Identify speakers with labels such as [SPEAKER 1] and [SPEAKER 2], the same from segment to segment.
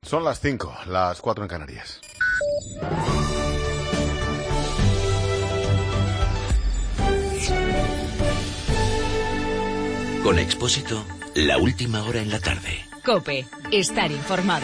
[SPEAKER 1] Son las 5, las 4 en Canarias.
[SPEAKER 2] Con Expósito, la última hora en la tarde.
[SPEAKER 3] COPE, estar informado.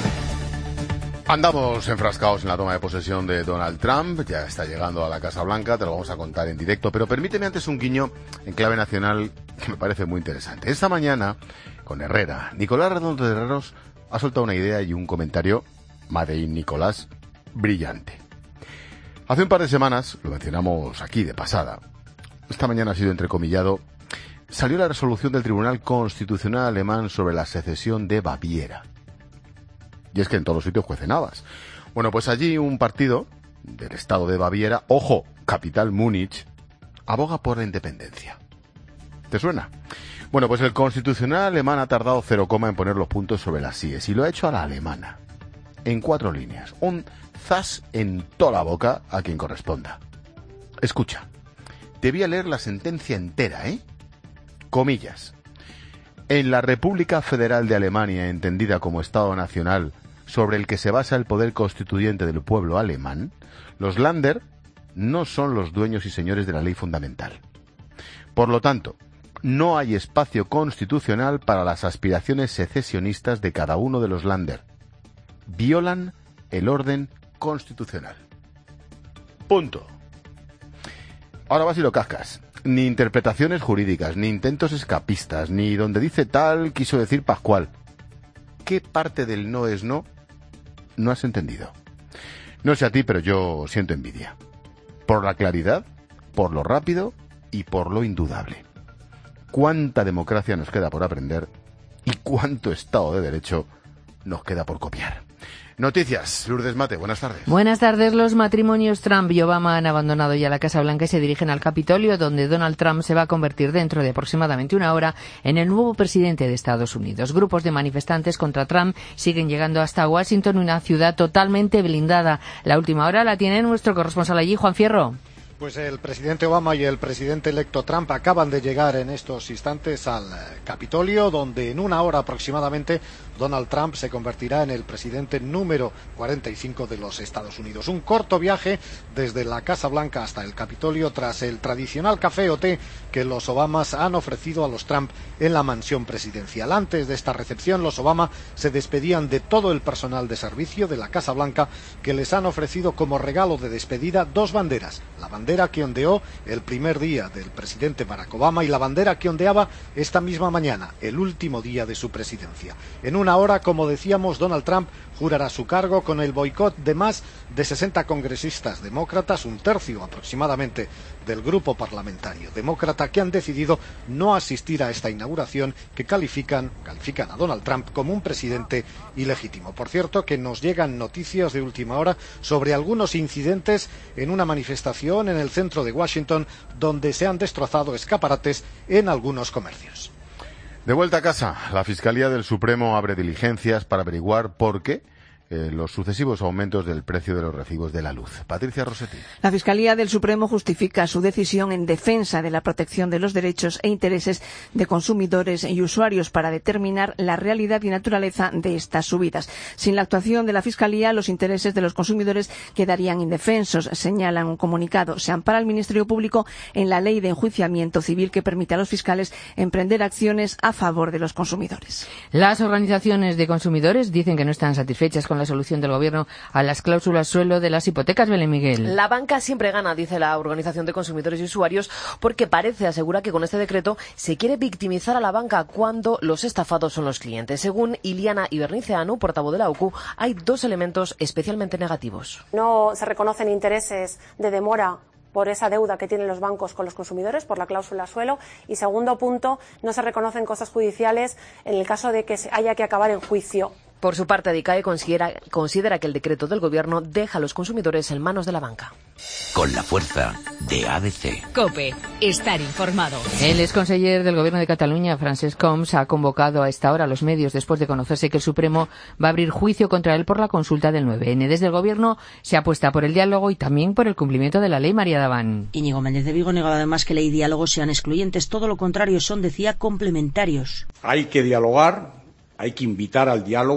[SPEAKER 1] Andamos enfrascados en la toma de posesión de Donald Trump, ya está llegando a la Casa Blanca, te lo vamos a contar en directo, pero permíteme antes un guiño en clave nacional que me parece muy interesante. Esta mañana, con Herrera, Nicolás Redondo de Herreros ha soltado una idea y un comentario, Made in Nicolás, brillante. Hace un par de semanas, lo mencionamos aquí de pasada, esta mañana ha sido entrecomillado, salió la resolución del Tribunal Constitucional alemán sobre la secesión de Baviera. Y es que en todos los sitios cuecen habas. Bueno, pues allí un partido del estado de Baviera, ojo, capital Múnich, aboga por la independencia. ¿Te suena? Bueno, pues el Constitucional alemán ha tardado 0, en poner los puntos sobre las íes y lo ha hecho a la alemana. En 4 líneas. Un zas en toda la boca a quien corresponda. Escucha, te voy a leer la sentencia entera, ¿eh? Comillas. En la República Federal de Alemania, entendida como Estado Nacional, sobre el que se basa el poder constituyente del pueblo alemán, los Länder no son los dueños y señores de la ley fundamental. Por lo tanto, no hay espacio constitucional para las aspiraciones secesionistas de cada uno de los Länder. Violan el orden constitucional. Punto. Ahora vas y lo cascas. Ni interpretaciones jurídicas, ni intentos escapistas, ni donde dice tal quiso decir Pascual. ¿Qué parte del no es no has entendido? No sé a ti, pero yo siento envidia. Por la claridad, por lo rápido y por lo indudable. Cuánta democracia nos queda por aprender y cuánto Estado de Derecho nos queda por copiar. Noticias, Lourdes Mate, buenas tardes.
[SPEAKER 3] Buenas tardes. Los matrimonios Trump y Obama han abandonado ya la Casa Blanca y se dirigen al Capitolio, donde Donald Trump se va a convertir dentro de aproximadamente una hora en el nuevo presidente de Estados Unidos. Grupos de manifestantes contra Trump siguen llegando hasta Washington, una ciudad totalmente blindada. La última hora la tiene nuestro corresponsal allí, Juan Fierro.
[SPEAKER 4] Pues el presidente Obama y el presidente electo Trump acaban de llegar en estos instantes al Capitolio, donde en una hora aproximadamente Donald Trump se convertirá en el presidente número 45 de los Estados Unidos. Un corto viaje desde la Casa Blanca hasta el Capitolio tras el tradicional café o té que los Obamas han ofrecido a los Trump en la mansión presidencial. Antes de esta recepción, los Obama se despedían de todo el personal de servicio de la Casa Blanca, que les han ofrecido como regalo de despedida 2 banderas. La bandera que ondeó el primer día del presidente Barack Obama y la bandera que ondeaba esta misma mañana, el último día de su presidencia. En una hora, como decíamos, Donald Trump jurará su cargo con el boicot de más de 60 congresistas demócratas, un tercio aproximadamente del grupo parlamentario demócrata, que han decidido no asistir a esta inauguración, que califican a Donald Trump como un presidente ilegítimo. Por cierto, que nos llegan noticias de última hora sobre algunos incidentes en una manifestación en el centro de Washington, donde se han destrozado escaparates en algunos comercios.
[SPEAKER 1] De vuelta a casa, la Fiscalía del Supremo abre diligencias para averiguar por qué los sucesivos aumentos del precio de los recibos de la luz. Patricia Rossetti.
[SPEAKER 5] La Fiscalía del Supremo justifica su decisión en defensa de la protección de los derechos e intereses de consumidores y usuarios para determinar la realidad y naturaleza de estas subidas. Sin la actuación de la Fiscalía, los intereses de los consumidores quedarían indefensos, señalan un comunicado. Se ampara el Ministerio Público en la Ley de Enjuiciamiento Civil, que permite a los fiscales emprender acciones a favor de los consumidores.
[SPEAKER 3] Las organizaciones de consumidores dicen que no están satisfechas con la solución del Gobierno a las cláusulas suelo de las hipotecas. Belén Miguel.
[SPEAKER 6] La banca siempre gana, dice la Organización de Consumidores y Usuarios, porque asegura que con este decreto se quiere victimizar a la banca cuando los estafados son los clientes. Según Iliana Iberniceanu, portavoz de la OCU, hay 2 elementos especialmente negativos.
[SPEAKER 7] No se reconocen intereses de demora por esa deuda que tienen los bancos con los consumidores, por la cláusula suelo. Y segundo punto, no se reconocen cosas judiciales en el caso de que haya que acabar en juicio.
[SPEAKER 6] Por su parte, DICAE considera que el decreto del Gobierno deja a los consumidores en manos de la banca.
[SPEAKER 2] Con la fuerza de ABC.
[SPEAKER 3] COPE, estar informado. El exconseller del Gobierno de Cataluña, Francesc Homs, ha convocado a esta hora a los medios después de conocerse que el Supremo va a abrir juicio contra él por la consulta del 9N. Desde el Gobierno se apuesta por el diálogo y también por el cumplimiento de la ley. María Daván.
[SPEAKER 8] Íñigo Méndez de Vigo negaba además que ley y diálogo sean excluyentes. Todo lo contrario, son, decía, complementarios.
[SPEAKER 9] Hay que dialogar, hay que invitar al diálogo,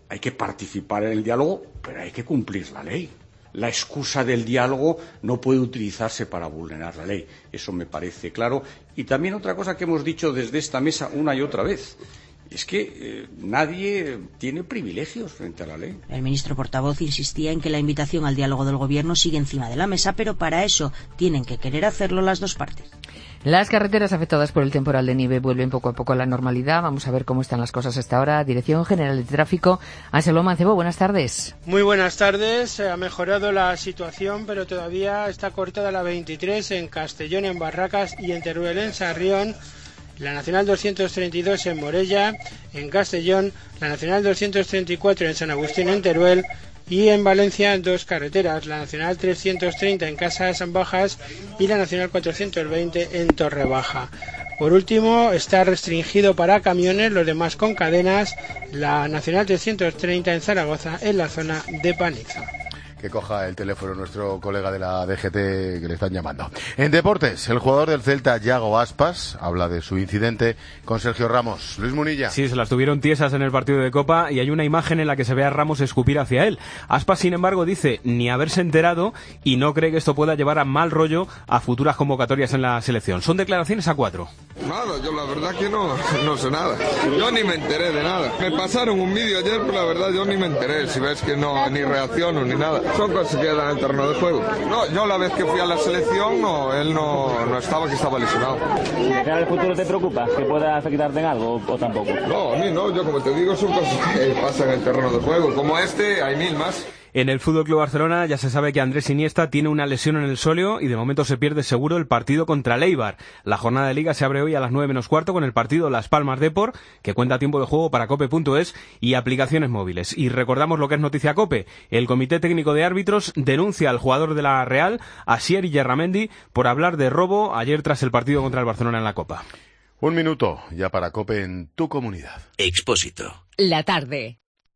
[SPEAKER 9] hay que participar en el diálogo, pero hay que cumplir la ley. La excusa del diálogo no puede utilizarse para vulnerar la ley. Eso me parece claro. Y también otra cosa que hemos dicho desde esta mesa una y otra vez. Es que nadie tiene privilegios frente a la ley.
[SPEAKER 8] El ministro portavoz insistía en que la invitación al diálogo del Gobierno sigue encima de la mesa, pero para eso tienen que querer hacerlo las dos partes.
[SPEAKER 3] Las carreteras afectadas por el temporal de nieve vuelven poco a poco a la normalidad. Vamos a ver cómo están las cosas hasta ahora. Dirección General de Tráfico, Anselmo Mancebo, buenas tardes.
[SPEAKER 10] Muy buenas tardes. Ha mejorado la situación, pero todavía está cortada la 23 en Castellón, en Barracas, y en Teruel, en Sarrión. La Nacional 232 en Morella, en Castellón, la Nacional 234 en San Agustín, en Teruel, y en Valencia dos carreteras, la Nacional 330 en Casas Bajas y la Nacional 420 en Torrebaja. Por último, está restringido para camiones, los demás con cadenas, la Nacional 330 en Zaragoza, en la zona de Paniza.
[SPEAKER 1] Que coja el teléfono nuestro colega de la DGT que le están llamando. En deportes, el jugador del Celta, Yago Aspas, habla de su incidente con Sergio Ramos. Luis Munilla.
[SPEAKER 11] Sí, se las tuvieron tiesas en el partido de Copa y hay una imagen en la que se ve a Ramos escupir hacia él. Aspas, sin embargo, dice ni haberse enterado y no cree que esto pueda llevar a mal rollo a futuras convocatorias en la selección. Son declaraciones a 4.
[SPEAKER 12] Nada, yo la verdad que no sé nada. Yo ni me enteré de nada. Me pasaron un vídeo ayer, pero la verdad yo ni me enteré. Si ves que no, ni reacciono ni nada. Son cosas que quedan en el terreno de juego. No, yo la vez que fui a la selección, él no estaba, que estaba lesionado.
[SPEAKER 13] ¿De cara al futuro te preocupa? ¿Que pueda afectarte en algo o tampoco?
[SPEAKER 12] No, a mí no. Yo, como te digo, son cosas que pasan en el terreno de juego. Como hay 1000 más.
[SPEAKER 11] En el FC Barcelona ya se sabe que Andrés Iniesta tiene una lesión en el sóleo y de momento se pierde seguro el partido contra el Eibar. La jornada de Liga se abre hoy a las 9 menos cuarto con el partido Las Palmas Depor, que cuenta tiempo de juego para cope.es y aplicaciones móviles. Y recordamos lo que es noticia Cope. El Comité Técnico de Árbitros denuncia al jugador de la Real, Asier Illarramendi, por hablar de robo ayer tras el partido contra el Barcelona en la Copa.
[SPEAKER 1] Un minuto ya para Cope en tu comunidad.
[SPEAKER 2] Expósito.
[SPEAKER 14] La tarde.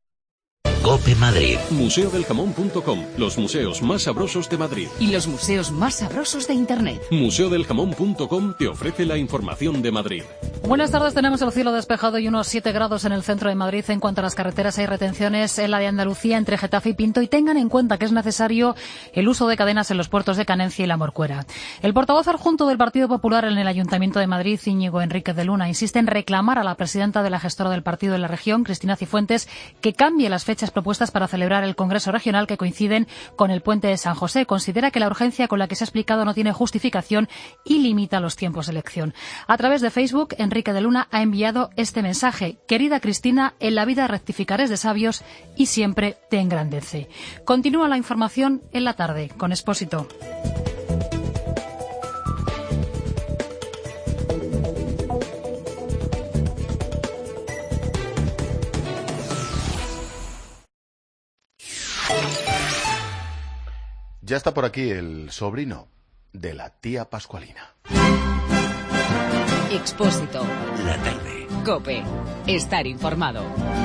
[SPEAKER 2] Cope Madrid.
[SPEAKER 15] Museodeljamón.com, los museos más sabrosos de Madrid.
[SPEAKER 14] Y los museos más sabrosos de Internet.
[SPEAKER 15] Museodeljamón.com te ofrece la información de Madrid.
[SPEAKER 16] Buenas tardes, tenemos el cielo despejado y unos 7 grados en el centro de Madrid. En cuanto a las carreteras, hay retenciones en la de Andalucía entre Getafe y Pinto, y tengan en cuenta que es necesario el uso de cadenas en los puertos de Canencia y La Morcuera. El portavoz adjunto del Partido Popular en el Ayuntamiento de Madrid, Íñigo Enríquez de Luna, insiste en reclamar a la presidenta de la gestora del partido en la región, Cristina Cifuentes, que cambie las fechas propuestas para celebrar el Congreso Regional, que coinciden con el puente de San José. Considera que la urgencia con la que se ha explicado no tiene justificación y limita los tiempos de elección. A través de Facebook, Enrique de Luna ha enviado este mensaje: querida Cristina, en la vida rectificar es de sabios y siempre te engrandece. Continúa la información en la tarde con Expósito.
[SPEAKER 1] Ya está por aquí el sobrino de la tía Pascualina.
[SPEAKER 14] Expósito.
[SPEAKER 2] La tarde.
[SPEAKER 14] Cope. Estar informado.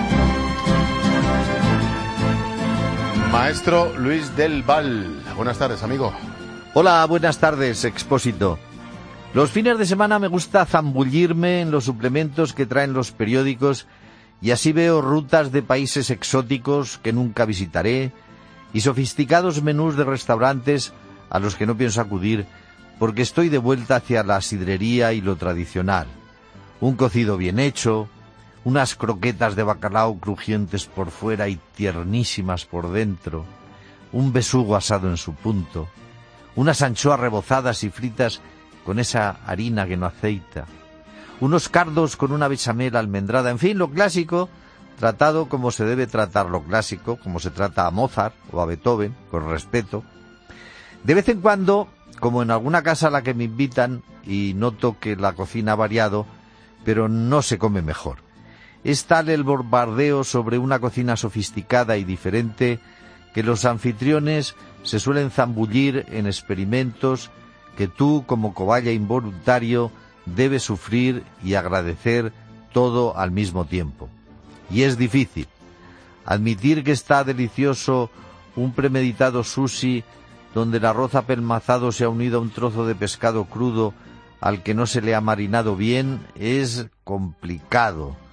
[SPEAKER 1] Maestro Luis del Val. Buenas tardes, amigo.
[SPEAKER 17] Hola, buenas tardes, Expósito. Los fines de semana me gusta zambullirme en los suplementos que traen los periódicos y así veo rutas de países exóticos que nunca visitaré y sofisticados menús de restaurantes a los que no pienso acudir porque estoy de vuelta hacia la sidrería y lo tradicional. Un cocido bien hecho, unas croquetas de bacalao crujientes por fuera y tiernísimas por dentro, un besugo asado en su punto, unas anchoas rebozadas y fritas con esa harina que no aceita, unos cardos con una bechamel almendrada, en fin, lo clásico, tratado como se debe tratar lo clásico, como se trata a Mozart o a Beethoven, con respeto. De vez en cuando, como en alguna casa a la que me invitan y noto que la cocina ha variado, pero no se come mejor. Es tal el bombardeo sobre una cocina sofisticada y diferente que los anfitriones se suelen zambullir en experimentos que tú, como cobaya involuntario, debes sufrir y agradecer todo al mismo tiempo. Y es difícil. Admitir que está delicioso un premeditado sushi donde el arroz apelmazado se ha unido a un trozo de pescado crudo al que no se le ha marinado bien es complicado.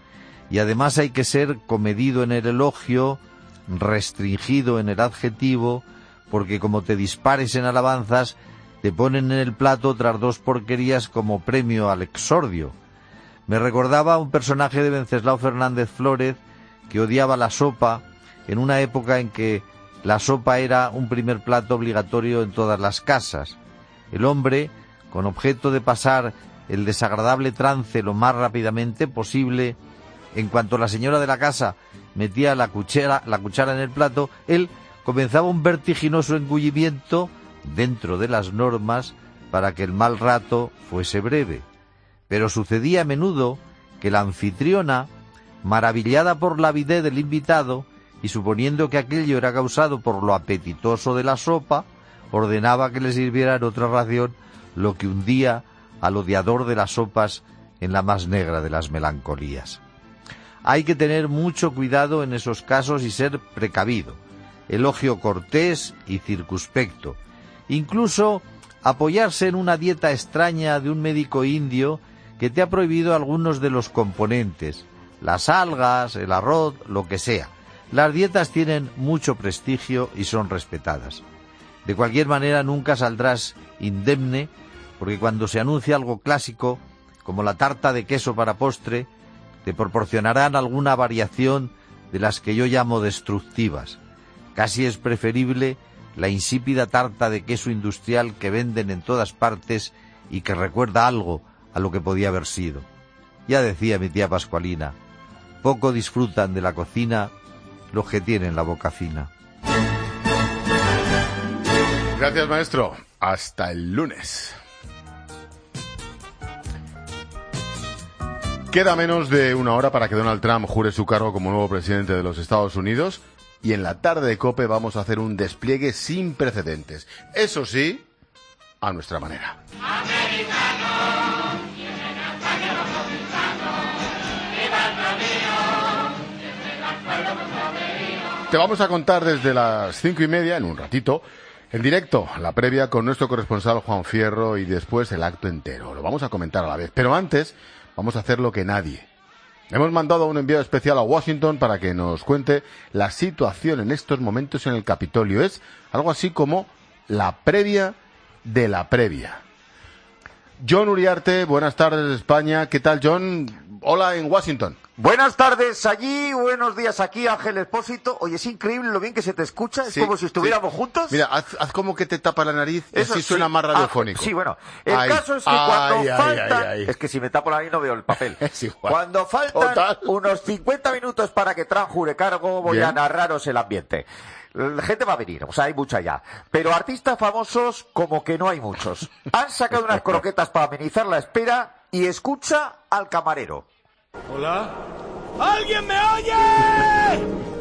[SPEAKER 17] y además hay que ser comedido en el elogio, restringido en el adjetivo, porque como te dispares en alabanzas, te ponen en el plato otras dos porquerías como premio al exordio. Me recordaba un personaje de Venceslao Fernández Flórez que odiaba la sopa en una época en que la sopa era un primer plato obligatorio en todas las casas. El hombre, con objeto de pasar el desagradable trance lo más rápidamente posible, en cuanto la señora de la casa metía la cuchara en el plato, él comenzaba un vertiginoso engullimiento dentro de las normas para que el mal rato fuese breve. Pero sucedía a menudo que la anfitriona, maravillada por la avidez del invitado y suponiendo que aquello era causado por lo apetitoso de la sopa, ordenaba que le sirvieran otra ración, lo que hundía al odiador de las sopas en la más negra de las melancolías. Hay que tener mucho cuidado en esos casos y ser precavido, elogio cortés y circunspecto, incluso apoyarse en una dieta extraña de un médico indio que te ha prohibido algunos de los componentes, las algas, el arroz, lo que sea. Las dietas tienen mucho prestigio y son respetadas. De cualquier manera nunca saldrás indemne, porque cuando se anuncia algo clásico, como la tarta de queso para postre, te proporcionarán alguna variación de las que yo llamo destructivas. Casi es preferible la insípida tarta de queso industrial que venden en todas partes y que recuerda algo a lo que podía haber sido. Ya decía mi tía Pascualina, poco disfrutan de la cocina los que tienen la boca fina.
[SPEAKER 1] Gracias, maestro. Hasta el lunes. Queda menos de una hora para que Donald Trump jure su cargo como nuevo presidente de los Estados Unidos y en la tarde de COPE vamos a hacer un despliegue sin precedentes. Eso sí, a nuestra manera. Te vamos a contar desde las 5:30, en un ratito, en directo, la previa con nuestro corresponsal Juan Fierro y después el acto entero. Lo vamos a comentar a la vez, pero antes vamos a hacer lo que nadie. Hemos mandado un enviado especial a Washington para que nos cuente la situación en estos momentos en el Capitolio. Es algo así como la previa de la previa. John Uriarte, buenas tardes España. ¿Qué tal, John? Hola en Washington.
[SPEAKER 18] Buenas tardes allí, buenos días aquí, Ángel Expósito. Oye, es increíble lo bien que se te escucha, es como si estuviéramos juntos.
[SPEAKER 1] Mira, haz como que te tapa la nariz,
[SPEAKER 18] eso
[SPEAKER 1] así suena más radiofónico.
[SPEAKER 18] Sí, bueno, el caso es que cuando faltan... Es que si me tapo la nariz no veo el papel.
[SPEAKER 1] Es igual.
[SPEAKER 18] Cuando faltan unos 50 minutos para que Trump jure cargo, voy a narraros el ambiente. La gente va a venir, o sea, hay mucha ya. Pero artistas famosos, como que no hay muchos. Han sacado unas croquetas para amenizar la espera y escucha al camarero.
[SPEAKER 19] Hola. ¿Alguien me oye?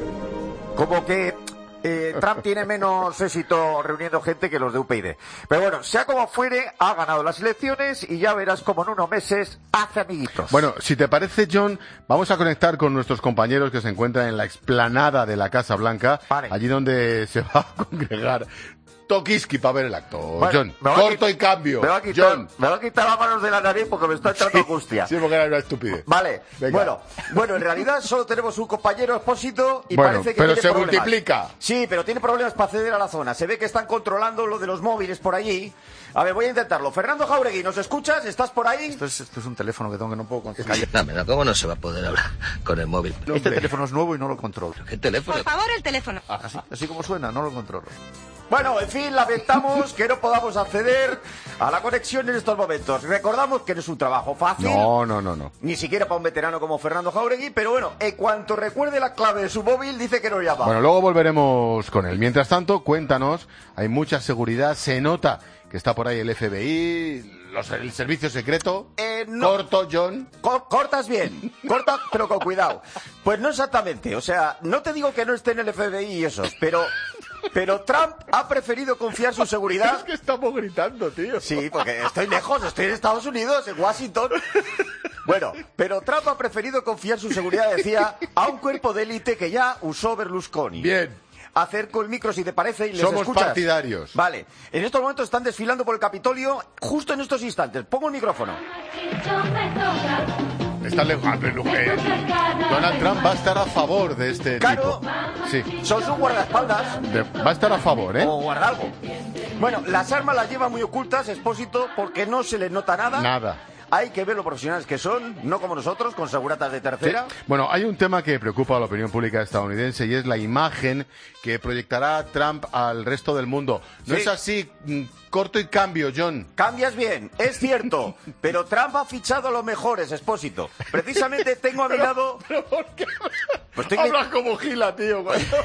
[SPEAKER 18] Como que Trump tiene menos éxito reuniendo gente que los de UPyD. Pero bueno, sea como fuere, ha ganado las elecciones y ya verás como en unos meses hace amiguitos.
[SPEAKER 1] Bueno, si te parece, John, vamos a conectar con nuestros compañeros que se encuentran en la explanada de la Casa Blanca, allí donde se va a congregar Tokiski para ver el acto. Bueno, John, corto y cambio.
[SPEAKER 18] Me va a quitar las manos de la nariz porque me está entrando angustia.
[SPEAKER 1] Sí, porque era una estupidez.
[SPEAKER 18] Vale, bueno, en realidad solo tenemos un compañero Expósito y parece que
[SPEAKER 1] pero
[SPEAKER 18] tiene
[SPEAKER 1] se
[SPEAKER 18] problemas.
[SPEAKER 1] Multiplica.
[SPEAKER 18] Sí, pero tiene problemas para acceder a la zona. Se ve que están controlando lo de los móviles por allí. A ver, voy a intentarlo. Fernando Jáuregui, ¿nos escuchas? ¿Estás por ahí?
[SPEAKER 20] Esto es un teléfono que no puedo controlar.
[SPEAKER 2] Dame, ¿cómo no se va a poder hablar con el móvil?
[SPEAKER 20] Este teléfono es nuevo y no lo controlo.
[SPEAKER 2] ¿Qué teléfono?
[SPEAKER 21] Por favor, el teléfono.
[SPEAKER 20] Así como suena, no lo controlo.
[SPEAKER 18] Bueno, en fin, lamentamos que no podamos acceder a la conexión en estos momentos. Recordamos que no es un trabajo fácil.
[SPEAKER 1] No.
[SPEAKER 18] Ni siquiera para un veterano como Fernando Jáuregui, pero bueno, en cuanto recuerde la clave de su móvil, dice que no llama.
[SPEAKER 1] Bueno, luego volveremos con él. Mientras tanto, cuéntanos, hay mucha seguridad, se nota que está por ahí el FBI, el servicio secreto.
[SPEAKER 18] No.
[SPEAKER 1] Corto, John.
[SPEAKER 18] Cortas bien, corta, pero con cuidado. Pues no exactamente, o sea, no te digo que no esté en el FBI y esos, pero Trump ha preferido confiar su seguridad.
[SPEAKER 1] Es que estamos gritando, tío.
[SPEAKER 18] Sí, porque estoy lejos, estoy en Estados Unidos, en Washington. Bueno, pero Trump ha preferido confiar su seguridad, decía, a un cuerpo de élite que ya usó Berlusconi.
[SPEAKER 1] Bien.
[SPEAKER 18] Acerco el micro si te parece y les
[SPEAKER 1] Somos
[SPEAKER 18] escuchas.
[SPEAKER 1] Partidarios.
[SPEAKER 18] Vale, en estos momentos están desfilando por el Capitolio justo en estos instantes. Pongo el micrófono.
[SPEAKER 1] Donald Trump va a estar a favor de este tipo. Sí.
[SPEAKER 21] Son sus guardaespaldas.
[SPEAKER 1] Va a estar a favor, ¿eh?
[SPEAKER 21] O guardar algo. Bueno, las armas las lleva muy ocultas, Expósito, porque no se les nota nada.
[SPEAKER 1] Nada.
[SPEAKER 21] Hay que ver lo profesionales que son, no como nosotros, con seguratas de tercera.
[SPEAKER 1] Sí. Bueno, hay un tema que preocupa a la opinión pública estadounidense y es la imagen que proyectará Trump al resto del mundo. ¿No es así? Corto y cambio, John.
[SPEAKER 21] Cambias bien, es cierto, pero Trump ha fichado a los mejores, Expósito. Precisamente tengo a mi lado...
[SPEAKER 1] ¿Pero por qué? Pues hablas como Gila, tío.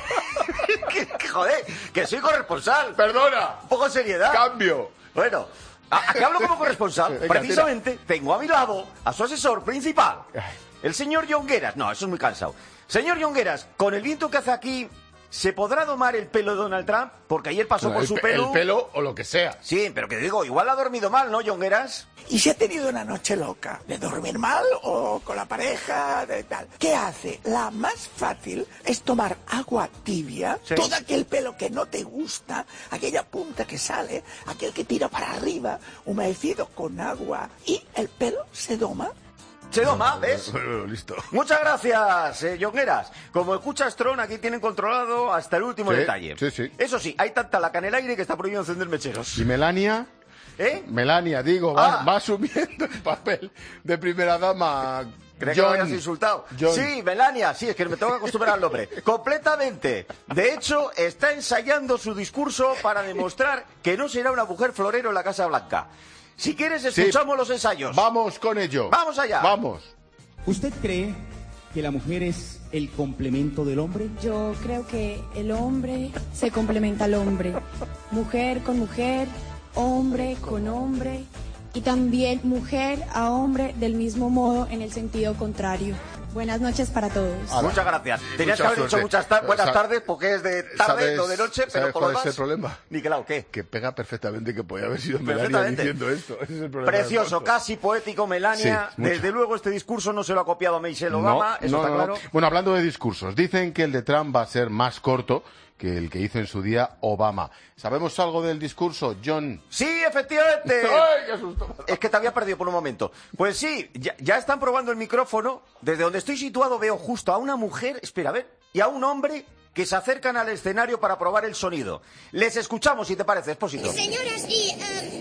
[SPEAKER 21] Joder, que soy corresponsal.
[SPEAKER 1] Perdona.
[SPEAKER 21] Un poco de seriedad.
[SPEAKER 1] Cambio.
[SPEAKER 21] Bueno... Aquí hablo como corresponsal. Precisamente tengo a mi lado a su asesor principal, el señor Jongueras. No, eso es muy cansado. Señor Jongueras, con el viento que hace aquí, ¿se podrá domar el pelo de Donald Trump? Porque ayer pasó por su pelo...
[SPEAKER 1] El pelo o lo que sea.
[SPEAKER 21] Sí, pero que digo, igual ha dormido mal, ¿no, Jongueras?
[SPEAKER 22] ¿Y si ha tenido una noche loca? ¿De dormir mal o con la pareja? De tal. ¿Qué hace? La más fácil es tomar agua tibia, todo aquel pelo que no te gusta, aquella punta que sale, aquel que tira para arriba, humedecido con agua, y el pelo se doma.
[SPEAKER 21] Se doma, ¿ves?
[SPEAKER 1] Listo.
[SPEAKER 21] Muchas gracias, Jongueras. Como escuchas, Tron, aquí tienen controlado hasta el último detalle.
[SPEAKER 1] Sí.
[SPEAKER 21] Eso sí, hay tanta laca en el aire que está prohibido encender mecheros.
[SPEAKER 1] ¿Y Melania? Melania, digo, va asumiendo el papel de primera dama.
[SPEAKER 21] ¿Crees que me habías insultado?
[SPEAKER 1] John.
[SPEAKER 21] Sí, Melania, sí, es que me tengo que acostumbrar al nombre. Completamente. De hecho, está ensayando su discurso para demostrar que no será una mujer florero en la Casa Blanca. Si quieres, escuchamos los ensayos.
[SPEAKER 1] Vamos con ello.
[SPEAKER 21] Vamos allá.
[SPEAKER 1] Vamos.
[SPEAKER 23] ¿Usted cree que la mujer es el complemento del hombre?
[SPEAKER 24] Yo creo que el hombre se complementa al hombre. Mujer con mujer, hombre con hombre. Y también mujer a hombre del mismo modo en el sentido contrario. Buenas noches para todos.
[SPEAKER 21] Muchas gracias. Tenías que haber dicho buenas tardes porque es de tarde, no de noche, pero por lo demás...
[SPEAKER 1] ¿Cuál es el problema?
[SPEAKER 21] Ni claro, ¿qué?
[SPEAKER 1] Que pega perfectamente, que podía haber sido Melania diciendo esto. Ese es el problema.
[SPEAKER 21] Precioso, casi poético, Melania. Sí, desde luego este discurso no se lo ha copiado a Michelle Obama, eso está claro.
[SPEAKER 1] Bueno, hablando de discursos, dicen que el de Trump va a ser más corto que el que hizo en su día Obama. ¿Sabemos algo del discurso, John?
[SPEAKER 21] Sí, efectivamente.
[SPEAKER 1] ¡Ay, qué susto!
[SPEAKER 21] Es que te había perdido por un momento. Pues sí, ya están probando el micrófono. Desde donde estoy situado veo justo a una mujer, espera, a ver, y a un hombre que se acercan al escenario para probar el sonido. Les escuchamos, si te parece, Expósito.
[SPEAKER 25] Señoras y...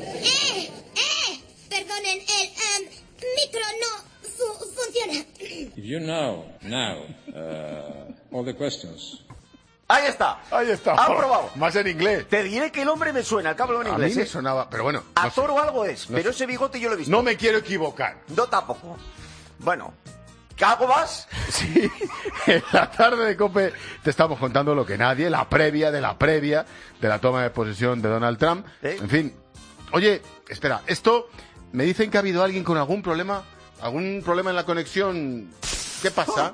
[SPEAKER 25] perdonen, el micro no funciona.
[SPEAKER 26] If you know now all the questions...
[SPEAKER 21] Ahí está. Han probado.
[SPEAKER 1] Más en inglés.
[SPEAKER 21] Te diré que el hombre me suena, el que hablo en inglés.
[SPEAKER 1] A mí me sonaba, pero bueno.
[SPEAKER 21] Actor o algo es, pero ese bigote yo lo he visto.
[SPEAKER 1] No me quiero equivocar.
[SPEAKER 21] No tampoco. Bueno, ¿algo más?
[SPEAKER 1] Sí, en la tarde de COPE te estamos contando lo que nadie, la previa de la toma de posesión de Donald Trump. En fin. Oye, espera, esto, me dicen que ha habido alguien con algún problema en la conexión. ¿Qué pasa?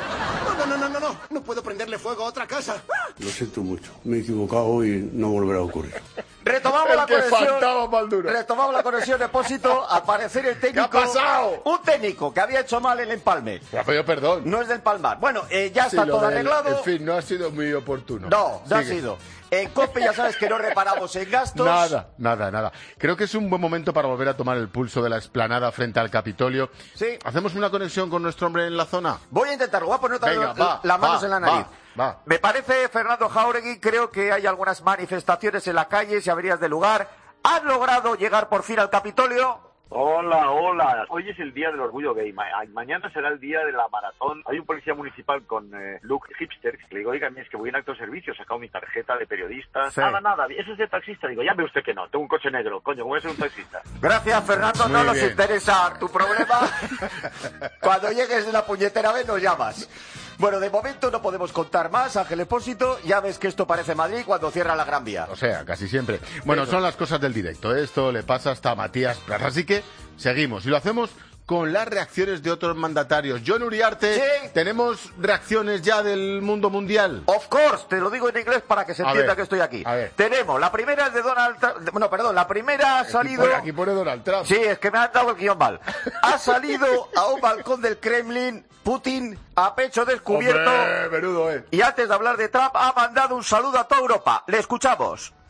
[SPEAKER 22] No puedo prenderle fuego a otra casa.
[SPEAKER 27] Lo siento mucho, me he equivocado y no volverá a ocurrir.
[SPEAKER 21] Retomamos la conexión.
[SPEAKER 1] Faltaba Maldura.
[SPEAKER 21] Retomamos la conexión, Depósito. Al parecer el técnico.
[SPEAKER 1] ¿Qué ha pasado?
[SPEAKER 21] Un técnico que había hecho mal el empalme.
[SPEAKER 1] Me ha pedido perdón.
[SPEAKER 21] No es del Palmar. Bueno, ya está todo arreglado.
[SPEAKER 1] En fin, no ha sido muy oportuno.
[SPEAKER 21] No ha sido. En COPE ya sabes que no reparamos en gastos.
[SPEAKER 1] Nada. Creo que es un buen momento para volver a tomar el pulso de la explanada frente al Capitolio.
[SPEAKER 21] Sí.
[SPEAKER 1] ¿Hacemos una conexión con nuestro hombre en la zona?
[SPEAKER 21] Voy a intentarlo. Voy a poner las manos en la nariz.
[SPEAKER 1] Va.
[SPEAKER 21] Me parece, Fernando Jáuregui, creo que hay algunas manifestaciones en la calle, si averías de lugar. ¿Han logrado llegar por fin al Capitolio?
[SPEAKER 28] Hola. Hoy es el día del orgullo gay. Mañana será el día de la maratón. Hay un policía municipal con look hipster que le digo, oiga, es que voy en acto de servicio, he sacado mi tarjeta de periodista. Sí. Nada, eso es de taxista. Digo, ya ve usted que no, tengo un coche negro. Coño, voy a ser un taxista.
[SPEAKER 21] Gracias, Fernando. No nos interesa tu problema. Cuando llegues de la puñetera vez nos llamas. Bueno, de momento no podemos contar más, Ángel Expósito. Ya ves que esto parece Madrid cuando cierra la Gran Vía.
[SPEAKER 1] O sea, casi siempre. Bueno, son las cosas del directo. Esto le pasa hasta a Matías Prats. Así que seguimos. Y lo hacemos con las reacciones de otros mandatarios. John Uriarte,
[SPEAKER 21] ¿sí?
[SPEAKER 1] ¿Tenemos reacciones ya del mundo mundial?
[SPEAKER 21] Of course, te lo digo en inglés para que se entienda que estoy aquí. Tenemos, la primera es de Donald Trump. Bueno, perdón, la primera ha salido...
[SPEAKER 1] Aquí pone Donald Trump.
[SPEAKER 21] Sí, es que me han dado el guión mal. Ha salido a un balcón del Kremlin Putin a pecho descubierto.
[SPEAKER 1] ¡Hombre, menudo,
[SPEAKER 21] Y antes de hablar de Trump, ha mandado un saludo a toda Europa. Le escuchamos.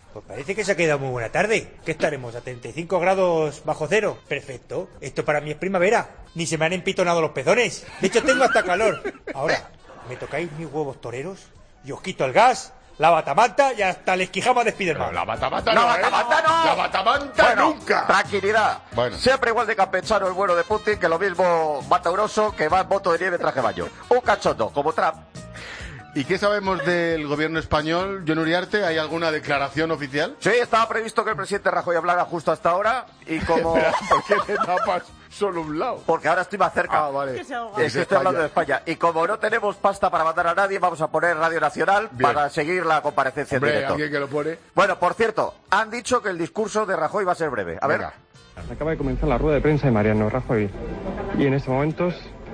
[SPEAKER 3] Pues parece que se ha quedado muy buena tarde. ¿Qué estaremos? ¿A 35 grados bajo cero? Perfecto. Esto para mí es primavera. Ni se me han empitonado los pezones. De hecho, tengo hasta calor. Ahora, ¿me tocáis mis huevos toreros? Y os quito el gas, la batamanta y hasta el esquijama de Spiderman.
[SPEAKER 1] La batamanta
[SPEAKER 18] ¡La
[SPEAKER 1] no,
[SPEAKER 18] batamanta no!
[SPEAKER 1] La batamanta
[SPEAKER 18] Bueno,
[SPEAKER 1] nunca.
[SPEAKER 18] Tranquilidad.
[SPEAKER 1] Bueno.
[SPEAKER 18] Siempre igual de campechano el bueno de Putin que lo mismo matauroso que va en moto de nieve traje baño. Un cachondo, como Trump.
[SPEAKER 1] ¿Y qué sabemos del gobierno español, Jon Uriarte? ¿Hay alguna declaración oficial?
[SPEAKER 18] Sí, estaba previsto que el presidente Rajoy hablara justo hasta ahora y como...
[SPEAKER 1] ¿Por qué te tapas solo un lado?
[SPEAKER 18] Porque ahora estoy más cerca.
[SPEAKER 1] Ah, vale.
[SPEAKER 18] Es que estoy hablando de España. Y como no tenemos pasta para mandar a nadie, vamos a poner Radio Nacional para seguir la comparecencia en directo.
[SPEAKER 1] ¿Alguien que lo pone?
[SPEAKER 18] Bueno, por cierto, han dicho que el discurso de Rajoy va a ser breve. A ver.
[SPEAKER 4] Acaba de comenzar la rueda de prensa de Mariano Rajoy. Y en estos momentos,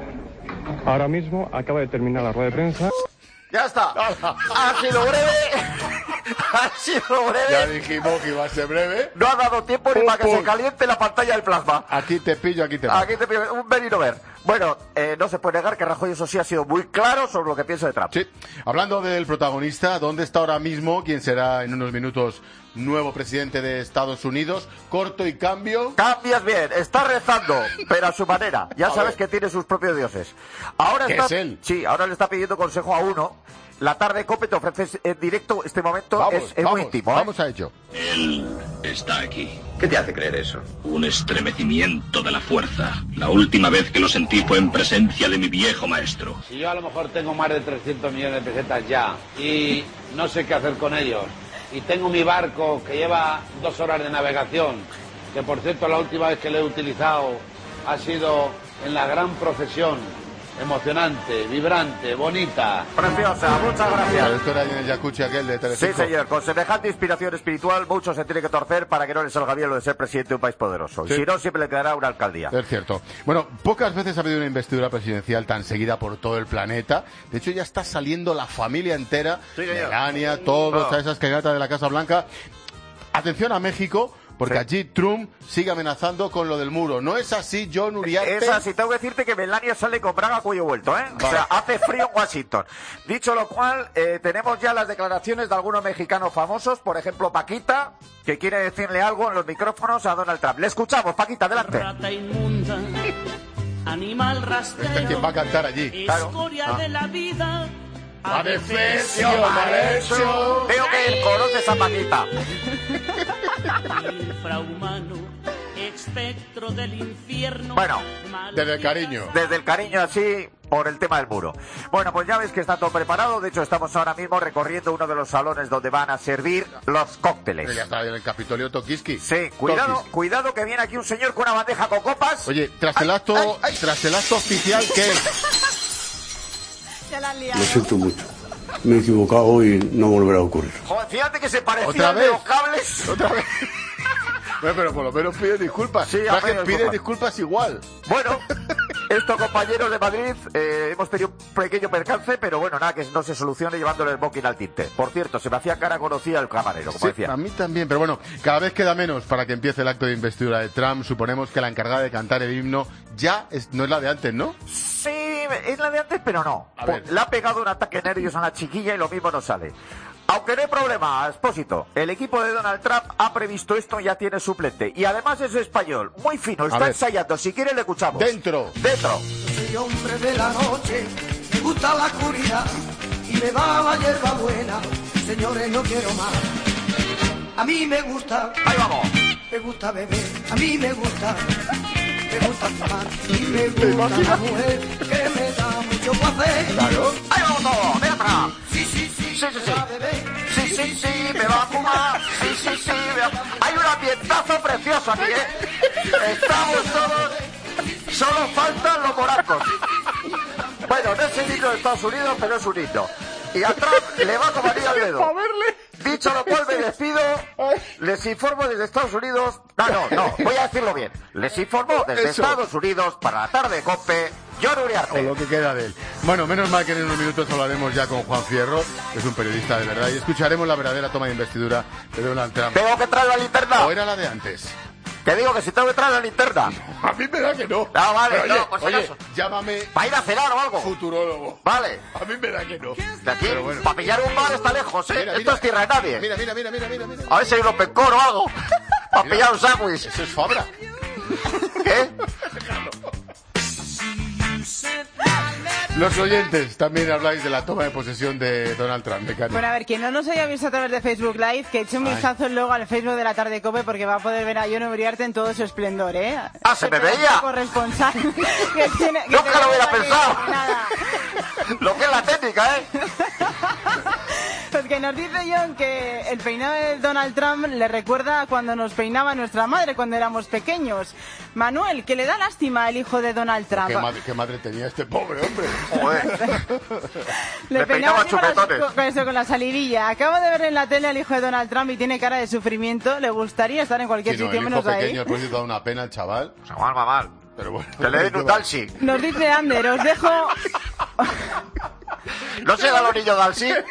[SPEAKER 4] ahora mismo, acaba de terminar la rueda de prensa.
[SPEAKER 18] ¡Ya está! ¡Ha sido breve! ¡Ha sido breve!
[SPEAKER 1] Ya dijimos que iba a ser breve.
[SPEAKER 18] No ha dado tiempo ni para que se caliente la pantalla del plasma.
[SPEAKER 1] Aquí te pillo, aquí te
[SPEAKER 18] Aquí te pillo. Un venir ver. Bueno, no se puede negar que Rajoy, eso sí, ha sido muy claro sobre lo que piensa de Trump.
[SPEAKER 1] Sí. Hablando del protagonista, ¿dónde está ahora mismo? ¿Quién será en unos minutos nuevo presidente de Estados Unidos? Corto y cambio.
[SPEAKER 18] Cambias bien, está rezando, pero a su manera. Ya sabes que tiene sus propios dioses. Ahora
[SPEAKER 1] ¿Qué
[SPEAKER 18] está,
[SPEAKER 1] es él?
[SPEAKER 18] Sí, ahora le está pidiendo consejo a uno. La tarde COPE te ofreces en directo este momento. Es muy íntimo.
[SPEAKER 1] Vamos a ello.
[SPEAKER 5] Él está aquí. ¿Qué te hace creer eso? Un estremecimiento de la fuerza. La última vez que lo sentí fue en presencia de mi viejo maestro.
[SPEAKER 6] Si yo a lo mejor tengo más de 300 millones de pesetas ya y no sé qué hacer con ellos, y tengo mi barco que lleva 2 horas de navegación, que por cierto la última vez que lo he utilizado ha sido en la gran procesión, emocionante, vibrante, bonita.
[SPEAKER 18] Preciosa, muchas gracias.
[SPEAKER 1] Pero esto era en el jacuzzi aquel de Telecinco.
[SPEAKER 18] Sí, señor. Con semejante inspiración espiritual, mucho se tiene que torcer para que no le salga bien lo de ser presidente de un país poderoso.
[SPEAKER 1] Sí.
[SPEAKER 18] Y si no, siempre le quedará una alcaldía.
[SPEAKER 1] Es cierto. Bueno, pocas veces ha habido una investidura presidencial tan seguida por todo el planeta. De hecho, ya está saliendo la familia entera.
[SPEAKER 18] Sí, señor.
[SPEAKER 1] Melania, todos, a esas cagatas de la Casa Blanca. Atención a México, porque allí Trump sigue amenazando con lo del muro. ¿No es así, Jon Uriarte?
[SPEAKER 18] Es así, tengo que decirte que Melania sale con braga a cuello vuelto, ¿eh? Vale. O sea, hace frío en Washington. Dicho lo cual, tenemos ya las declaraciones de algunos mexicanos famosos, por ejemplo, Paquita, que quiere decirle algo en los micrófonos a Donald Trump. Le escuchamos, Paquita, adelante.
[SPEAKER 7] Rata inmunda, animal rastrero,
[SPEAKER 1] ¿Quién va a cantar allí?
[SPEAKER 7] escoria de la vida.
[SPEAKER 1] ¡Adefesio mal hecho!
[SPEAKER 18] Veo que conoces a Paquita.
[SPEAKER 7] Infrahumano, espectro del infierno.
[SPEAKER 18] Bueno,
[SPEAKER 1] desde el cariño.
[SPEAKER 18] Desde el cariño, así, por el tema del muro. Bueno, pues ya ves que está todo preparado. De hecho, estamos ahora mismo recorriendo uno de los salones donde van a servir los cócteles.
[SPEAKER 1] Ya está en el Capitolio Tokiski.
[SPEAKER 18] Sí, cuidado que viene aquí un señor con una bandeja con copas.
[SPEAKER 1] Oye, tras el acto oficial, ¿qué es?
[SPEAKER 27] Lo siento mucho. Me he equivocado y no volverá a ocurrir.
[SPEAKER 18] Joder, fíjate que se parecía
[SPEAKER 1] ¿Otra
[SPEAKER 18] al de
[SPEAKER 1] vez?
[SPEAKER 18] los cables.
[SPEAKER 1] ¿Otra vez? Bueno, pero por lo menos pide disculpas.
[SPEAKER 18] Sí,
[SPEAKER 1] que pide disculpas igual.
[SPEAKER 18] Bueno, estos compañeros de Madrid hemos tenido un pequeño percance, pero bueno, nada, que no se solucione llevándole el smoking al tinte. Por cierto, se me hacía cara conocida el camarero, como decía.
[SPEAKER 1] A mí también, pero bueno, cada vez queda menos para que empiece el acto de investidura de Trump. Suponemos que la encargada de cantar el himno no es la de antes, ¿no?
[SPEAKER 18] Sí, es la de antes, pero no. Le ha pegado un ataque de nervios a la chiquilla y lo mismo no sale. Aunque no hay problema, Expósito. El equipo de Donald Trump ha previsto esto y ya tiene suplente. Y además es español, muy fino, está ensayando. Si quiere le escuchamos.
[SPEAKER 1] Dentro.
[SPEAKER 8] Soy hombre de la noche, me gusta la oscuridad y me va la hierba buena. Señores, no quiero más. A mí me gusta.
[SPEAKER 18] Ahí vamos.
[SPEAKER 8] Me gusta beber, a mí me gusta. Me gusta fumar y me gusta la mujer que me da mucho placer.
[SPEAKER 1] Claro.
[SPEAKER 18] Ahí vamos todos, de atrás.
[SPEAKER 8] Sí,
[SPEAKER 18] Sí, me va a fumar. Sí, hay un ambientazo precioso aquí, ¿eh? Estamos todos. Solo faltan los moracos. Bueno, no es el himno de Estados Unidos, pero es un himno. Y a Trump le va como anillo al dedo. Dicho lo cual, me despido. Les informo desde Estados Unidos. No, voy a decirlo bien. Les informo desde Estados Unidos para la tarde COPE, Jon Uriarte.
[SPEAKER 1] O lo que queda de él. Bueno, menos mal que en unos minutos hablaremos ya con Juan Fierro, que es un periodista de verdad, y escucharemos la verdadera toma de investidura de Donald Trump.
[SPEAKER 18] Tengo que traer la linterna.
[SPEAKER 1] ¿O era la de antes?
[SPEAKER 18] Que digo que si tengo que traer la linterna.
[SPEAKER 1] A mí me da que no.
[SPEAKER 18] No, vale,
[SPEAKER 1] Pero,
[SPEAKER 18] no, por si acaso.
[SPEAKER 1] Llámame.
[SPEAKER 18] ¿Para ir a cenar o algo?
[SPEAKER 1] Futurólogo.
[SPEAKER 18] Vale.
[SPEAKER 1] A mí me da que no.
[SPEAKER 18] De aquí,
[SPEAKER 1] Bueno.
[SPEAKER 18] para pillar un bar está lejos, ¿eh?
[SPEAKER 1] Mira,
[SPEAKER 18] Esto es tierra de nadie.
[SPEAKER 1] Mira.
[SPEAKER 18] A ver si hay un open core o algo. Para pillar un sándwich.
[SPEAKER 1] Eso es Fabra.
[SPEAKER 18] ¿Qué?
[SPEAKER 1] Los oyentes también habláis de la toma de posesión de Donald Trump. Mecánico.
[SPEAKER 9] Bueno, a ver, quien no nos haya visto a través de Facebook Live, que eche un vistazo luego al Facebook de la Tarde Cope, porque va a poder ver a John Uriarte en todo su esplendor, ¿eh?
[SPEAKER 18] ¡Ah, se me veía!
[SPEAKER 9] Corresponsal.
[SPEAKER 18] Nunca lo hubiera pensado. Lo que es la técnica, ¿eh?
[SPEAKER 9] Pues que nos dice John que el peinado de Donald Trump le recuerda a cuando nos peinaba nuestra madre cuando éramos pequeños. Manuel, que le da lástima al hijo de Donald Trump.
[SPEAKER 1] ¿Qué madre tenía este pobre hombre?
[SPEAKER 18] Joder.
[SPEAKER 9] Le
[SPEAKER 18] peinaba chupetones.
[SPEAKER 9] Con la salivilla. Acabo de ver en la tele al hijo de Donald Trump y tiene cara de sufrimiento. Le gustaría estar en cualquier sitio menos ahí.
[SPEAKER 1] Pequeño, después de toda una pena el chaval.
[SPEAKER 18] O sea, mal.
[SPEAKER 1] Pero bueno.
[SPEAKER 18] Que le den un Dalsy.
[SPEAKER 9] Nos dice Ander, os dejo...
[SPEAKER 18] ¿No se da los niños Dalsy? A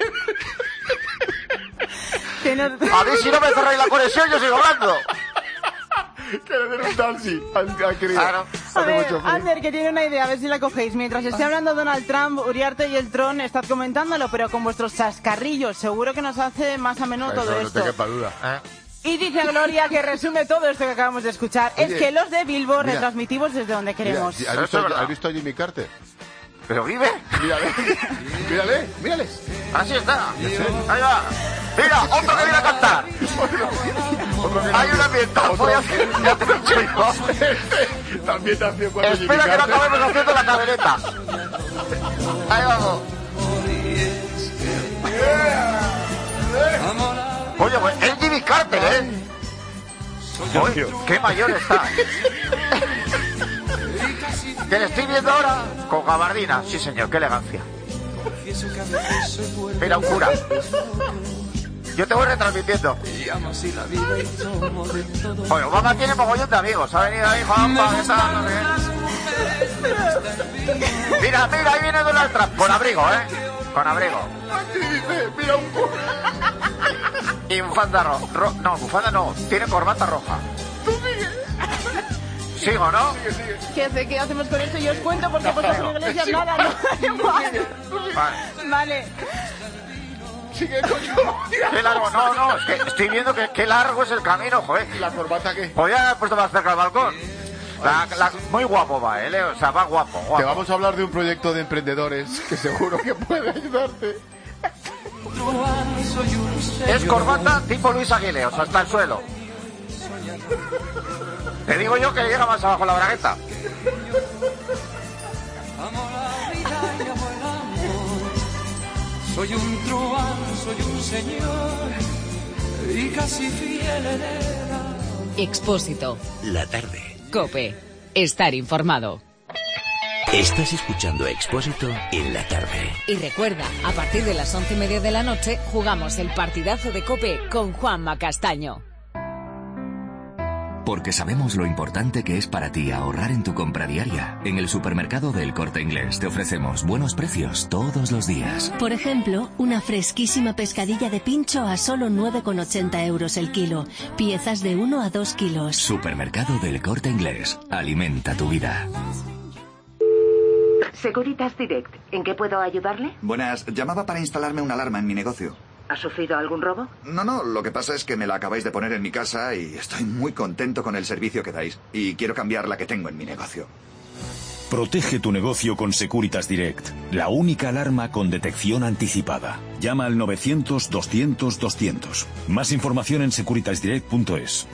[SPEAKER 18] ver si no me cerráis la conexión, yo sigo hablando.
[SPEAKER 1] Que le den un Dalsy al querido.
[SPEAKER 18] Claro.
[SPEAKER 9] A ver, Ander, que tiene una idea, a ver si la cogéis. Mientras esté hablando Donald Trump, Uriarte y el Tron, estad comentándolo, pero con vuestros chascarrillos. Seguro que nos hace más ameno todo
[SPEAKER 1] no
[SPEAKER 9] esto.
[SPEAKER 1] te quepa duda.
[SPEAKER 9] Y dice Gloria, que resume todo esto que acabamos de escuchar,
[SPEAKER 1] Oye,
[SPEAKER 9] es que los de Bilbo
[SPEAKER 1] mira,
[SPEAKER 9] retransmitimos desde donde queremos.
[SPEAKER 1] Mira, ¿has visto a Jimmy Carter?
[SPEAKER 18] ¿Pero vive?
[SPEAKER 1] Mírale.
[SPEAKER 18] Así está. Ahí va. Mira, otro que viene a cantar. Hay una ambientazo. Ya te lo he dicho yo.
[SPEAKER 1] También te hace cuando Jimmy
[SPEAKER 18] Espera que no
[SPEAKER 1] Carter.
[SPEAKER 18] acabemos haciendo la cadeneta. Ahí vamos. Oye, pues es Jimmy Carter, ¿eh? Oye, qué mayor está. Que le estoy viendo ahora con gabardina. Sí, señor, qué elegancia. Mira, un cura. Yo te voy retransmitiendo. Oye, Obama tiene mogollón de amigos. Ha venido ahí, Juanpa, ¿qué tal? Mira, ahí viene Donald Trump. Con abrigo, ¿eh? Con abrigo.
[SPEAKER 1] Aquí dice, mira un poco.
[SPEAKER 18] Y bufanda no, bufanda no. Tiene corbata roja. ¿Sigo, no?
[SPEAKER 9] ¿Qué hacemos con esto? Yo os cuento porque vosotros en la iglesia nada, no. Vale.
[SPEAKER 1] Sigue, coño.
[SPEAKER 18] Qué largo, no, es que estoy viendo que qué largo es el camino, joder.
[SPEAKER 1] ¿Y la corbata qué?
[SPEAKER 18] Podría haber puesto más cerca del balcón. Muy guapo va, Leo, o sea, va guapo.
[SPEAKER 1] Te vamos a hablar de un proyecto de emprendedores que seguro que puede ayudarte.
[SPEAKER 18] Es corbata tipo Luis Aguilera, hasta el suelo. Te digo yo que llega más abajo la bragueta.
[SPEAKER 10] Soy un truán, soy un señor y casi fiel heredera.
[SPEAKER 11] Expósito.
[SPEAKER 5] La tarde.
[SPEAKER 11] COPE. Estar informado.
[SPEAKER 5] Estás escuchando Expósito en la tarde.
[SPEAKER 11] Y recuerda, a partir de las 11:30 de la noche jugamos el partidazo de COPE con Juanma Castaño.
[SPEAKER 12] Porque sabemos lo importante que es para ti ahorrar en tu compra diaria. En el supermercado del Corte Inglés te ofrecemos buenos precios todos los días.
[SPEAKER 13] Por ejemplo, una fresquísima pescadilla de pincho a solo 9,80 € el kilo. Piezas de 1 a 2 kilos.
[SPEAKER 12] Supermercado del Corte Inglés. Alimenta tu vida.
[SPEAKER 14] Securitas Direct. ¿En qué puedo ayudarle?
[SPEAKER 15] Buenas. Llamaba para instalarme una alarma en mi negocio.
[SPEAKER 14] ¿Ha sufrido algún robo?
[SPEAKER 15] No, lo que pasa es que me la acabáis de poner en mi casa y estoy muy contento con el servicio que dais. Y quiero cambiar la que tengo en mi negocio.
[SPEAKER 16] Protege tu negocio con Securitas Direct, la única alarma con detección anticipada. Llama al 900-200-200. Más información en securitasdirect.es.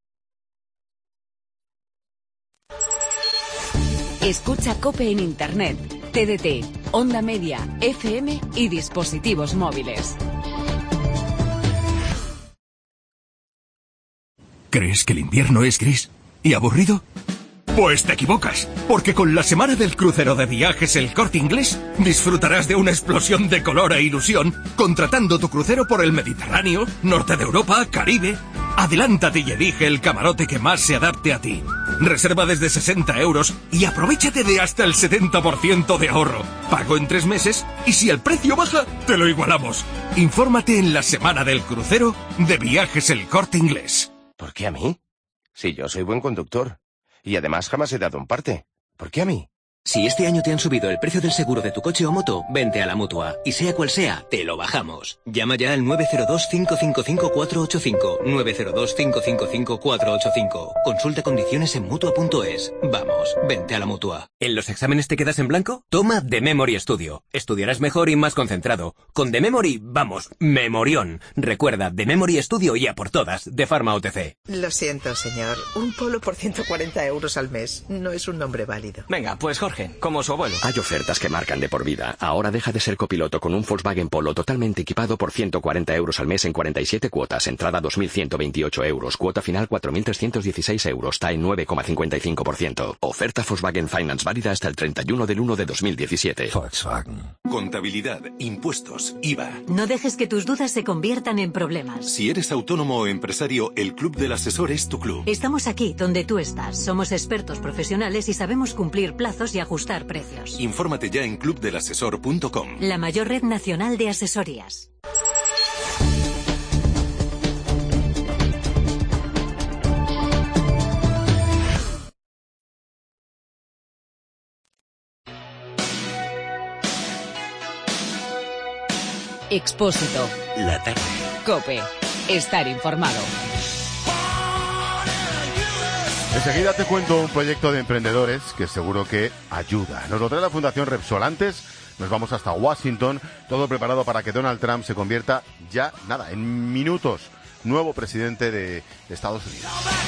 [SPEAKER 11] Escucha COPE en Internet, TDT, Onda Media, FM y dispositivos móviles.
[SPEAKER 29] ¿Crees que el invierno es gris y aburrido? Pues te equivocas, porque con la semana del crucero de viajes El Corte Inglés disfrutarás de una explosión de color e ilusión contratando tu crucero por el Mediterráneo, norte de Europa, Caribe. Adelántate y elige el camarote que más se adapte a ti. Reserva desde 60 € y aprovéchate de hasta el 70% de ahorro. Pago en 3 meses y si el precio baja, te lo igualamos. Infórmate en la semana del crucero de viajes El Corte Inglés.
[SPEAKER 30] ¿Por qué a mí?
[SPEAKER 2] Si yo soy buen conductor. Y además jamás he dado un parte. ¿Por qué a mí?
[SPEAKER 17] Si este año te han subido el precio del seguro de tu coche o moto, vente a la Mutua. Y sea cual sea, te lo bajamos. Llama ya al 902-555-485. 902-555-485. Consulta condiciones en Mutua.es. Vamos, vente a la Mutua. ¿En los exámenes te quedas en blanco? Toma The Memory Studio. Estudiarás mejor y más concentrado. Con The Memory, vamos, memorión. Recuerda, The Memory Studio y a por todas, de Pharma OTC.
[SPEAKER 19] Lo siento, señor. Un Polo por 140 euros al mes no es un nombre válido.
[SPEAKER 17] Venga, pues Jorge, como su abuelo.
[SPEAKER 20] Hay ofertas que marcan de por vida. Ahora deja de ser copiloto con un Volkswagen Polo totalmente equipado por 140 euros al mes en 47 cuotas. Entrada 2.128 euros. Cuota final 4.316 euros. TAE 9,55%. Oferta Volkswagen Finance válida hasta el 31/1 de 2017.
[SPEAKER 22] Volkswagen. Contabilidad, impuestos, IVA.
[SPEAKER 23] No dejes que tus dudas se conviertan en problemas.
[SPEAKER 22] Si eres autónomo o empresario, el Club del Asesor es tu club.
[SPEAKER 23] Estamos aquí donde tú estás. Somos expertos profesionales y sabemos cumplir plazos y ajustar precios.
[SPEAKER 22] Infórmate ya en clubdelasesor.com.
[SPEAKER 23] La mayor red nacional de asesorías.
[SPEAKER 11] Expósito.
[SPEAKER 22] La tarde.
[SPEAKER 11] COPE. Estar informado.
[SPEAKER 1] Enseguida te cuento un proyecto de emprendedores que seguro que ayuda. Nos lo trae la Fundación Repsol. Antes nos vamos hasta Washington, todo preparado para que Donald Trump se convierta ya, en minutos, nuevo presidente de Estados Unidos.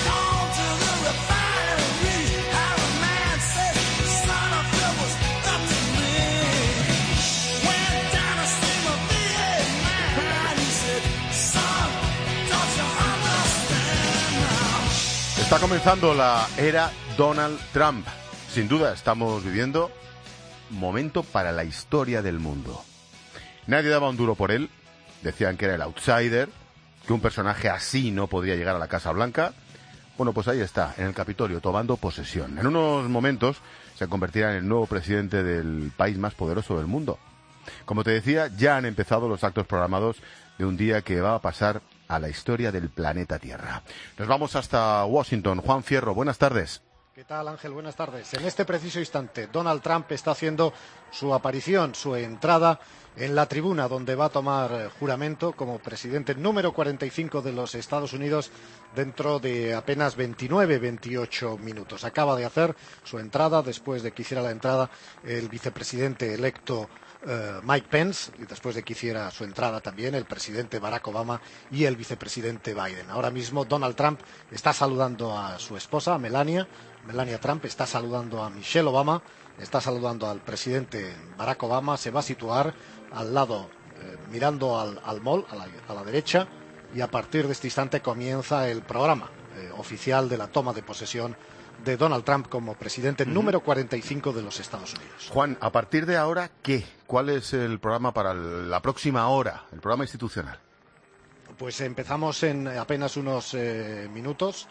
[SPEAKER 1] Está comenzando la era Donald Trump. Sin duda estamos viviendo un momento para la historia del mundo. Nadie daba un duro por él. Decían que era el outsider, que un personaje así no podría llegar a la Casa Blanca. Bueno, pues ahí está, en el Capitolio, tomando posesión. En unos momentos se convertirá en el nuevo presidente del país más poderoso del mundo. Como te decía, ya han empezado los actos programados de un día que va a pasar a la historia del planeta Tierra. Nos vamos hasta Washington. Juan Fierro, buenas tardes.
[SPEAKER 24] ¿Qué tal, Ángel? Buenas tardes. En este preciso instante, Donald Trump está haciendo su aparición, su entrada en la tribuna donde va a tomar juramento como presidente número 45 de los Estados Unidos dentro de apenas 28 minutos. Acaba de hacer su entrada después de que hiciera la entrada el vicepresidente electo Mike Pence, y después de que hiciera su entrada también el presidente Barack Obama y el vicepresidente Biden. Ahora mismo Donald Trump está saludando a su esposa, Melania Trump, está saludando a Michelle Obama, está saludando al presidente Barack Obama, se va a situar al lado, mirando al mall, a la derecha, y a partir de este instante comienza el programa oficial de la toma de posesión de Donald Trump como presidente número 45 de los Estados Unidos.
[SPEAKER 1] Juan, a partir de ahora, ¿qué? ¿Cuál es el programa para la próxima hora, el programa institucional?
[SPEAKER 24] Pues empezamos en apenas unos minutos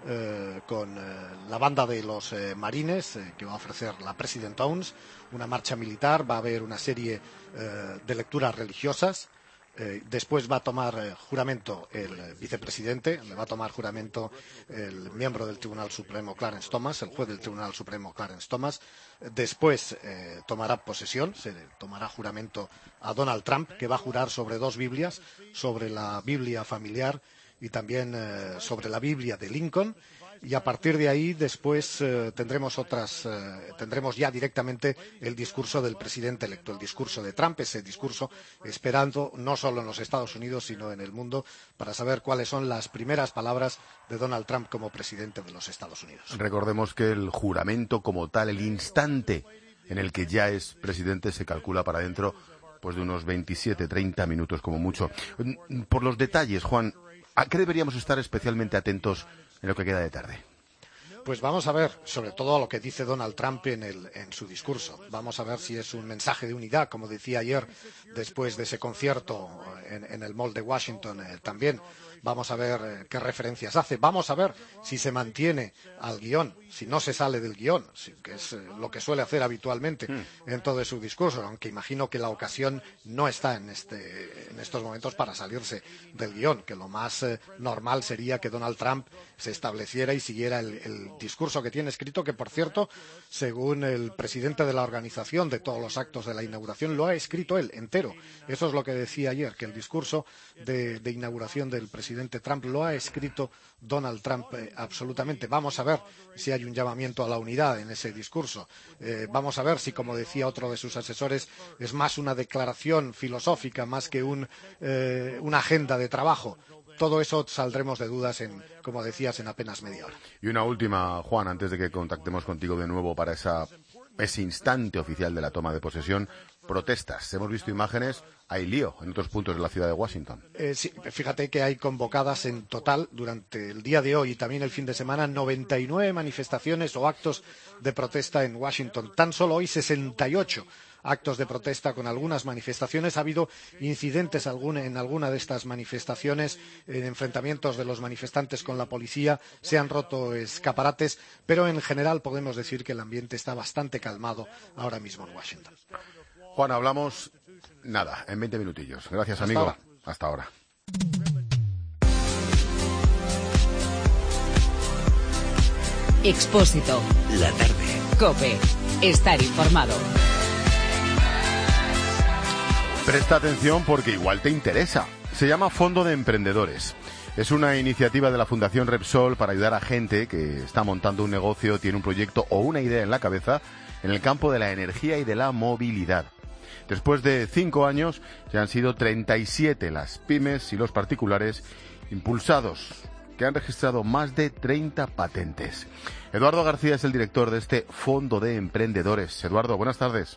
[SPEAKER 24] con la banda de los marines que va a ofrecer la President Owns, una marcha militar, va a haber una serie de lecturas religiosas. Después va a tomar juramento el vicepresidente, le va a tomar juramento el miembro del Tribunal Supremo Clarence Thomas, el juez del Tribunal Supremo Clarence Thomas. Después tomará posesión, se tomará juramento a Donald Trump, que va a jurar sobre dos Biblias, sobre la Biblia familiar y también sobre la Biblia de Lincoln. Y a partir de ahí, después tendremos ya directamente el discurso del presidente electo, el discurso de Trump, ese discurso esperando no solo en los Estados Unidos, sino en el mundo, para saber cuáles son las primeras palabras de Donald Trump como presidente de los Estados Unidos.
[SPEAKER 1] Recordemos que el juramento como tal, el instante en el que ya es presidente, se calcula para dentro pues de unos 27-30 minutos como mucho. Por los detalles, Juan, ¿a qué deberíamos estar especialmente atentos en lo que queda de tarde?
[SPEAKER 24] Pues vamos a ver, sobre todo lo que dice Donald Trump en su discurso. Vamos a ver si es un mensaje de unidad, como decía ayer, después de ese concierto en el Mall de Washington también. Vamos a ver qué referencias hace. Vamos a ver si se mantiene al guión, si no se sale del guión, que es lo que suele hacer habitualmente en todo su discurso, aunque imagino que la ocasión no está en estos momentos para salirse del guión, que lo más normal sería que Donald Trump se estableciera y siguiera el discurso que tiene escrito, que por cierto, según el presidente de la organización de todos los actos de la inauguración, lo ha escrito él entero. Eso es lo que decía ayer, que el discurso de inauguración del presidente Trump lo ha escrito Donald Trump absolutamente. Vamos a ver si hay un llamamiento a la unidad en ese discurso. Vamos a ver si, como decía otro de sus asesores, es más una declaración filosófica más que una agenda de trabajo. Todo eso saldremos de dudas, como decías, en apenas media hora.
[SPEAKER 1] Y una última, Juan, antes de que contactemos contigo de nuevo para ese instante oficial de la toma de posesión. Protestas. Hemos visto imágenes, hay lío en otros puntos de la ciudad de Washington.
[SPEAKER 24] Sí, fíjate que hay convocadas en total durante el día de hoy y también el fin de semana 99 manifestaciones o actos de protesta en Washington. Tan solo hoy 68 actos de protesta con algunas manifestaciones. Ha habido incidentes en alguna de estas manifestaciones, enfrentamientos de los manifestantes con la policía, se han roto escaparates, pero en general podemos decir que el ambiente está bastante calmado ahora mismo en Washington.
[SPEAKER 1] Juan, hablamos en 20 minutillos. Gracias, amigo.
[SPEAKER 24] Ahora.
[SPEAKER 1] Hasta ahora.
[SPEAKER 11] Expósito.
[SPEAKER 12] La tarde.
[SPEAKER 11] COPE. Estar informado.
[SPEAKER 1] Presta atención porque igual te interesa. Se llama Fondo de Emprendedores. Es una iniciativa de la Fundación Repsol para ayudar a gente que está montando un negocio, tiene un proyecto o una idea en la cabeza en el campo de la energía y de la movilidad. Después de 5 años, ya han sido 37 las pymes y los particulares impulsados, que han registrado más de 30 patentes. Eduardo García es el director de este Fondo de Emprendedores. Eduardo, buenas tardes.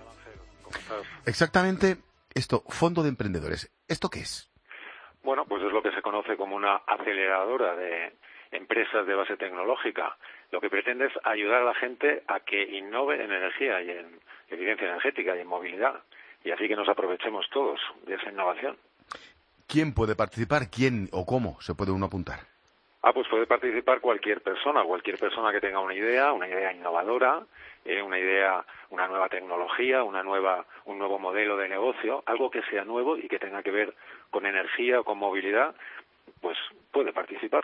[SPEAKER 1] Exactamente esto, Fondo de Emprendedores, ¿esto qué es?
[SPEAKER 3] Bueno, pues es lo que se conoce como una aceleradora de empresas de base tecnológica. Lo que pretende es ayudar a la gente a que innove en energía y en eficiencia energética y en movilidad, y así que nos aprovechemos todos de esa innovación.
[SPEAKER 1] ¿Quién puede participar? ¿Quién o cómo se puede uno apuntar?
[SPEAKER 3] Pues puede participar cualquier persona que tenga una idea innovadora, una nueva tecnología, un nuevo modelo de negocio, algo que sea nuevo y que tenga que ver con energía o con movilidad, pues puede participar.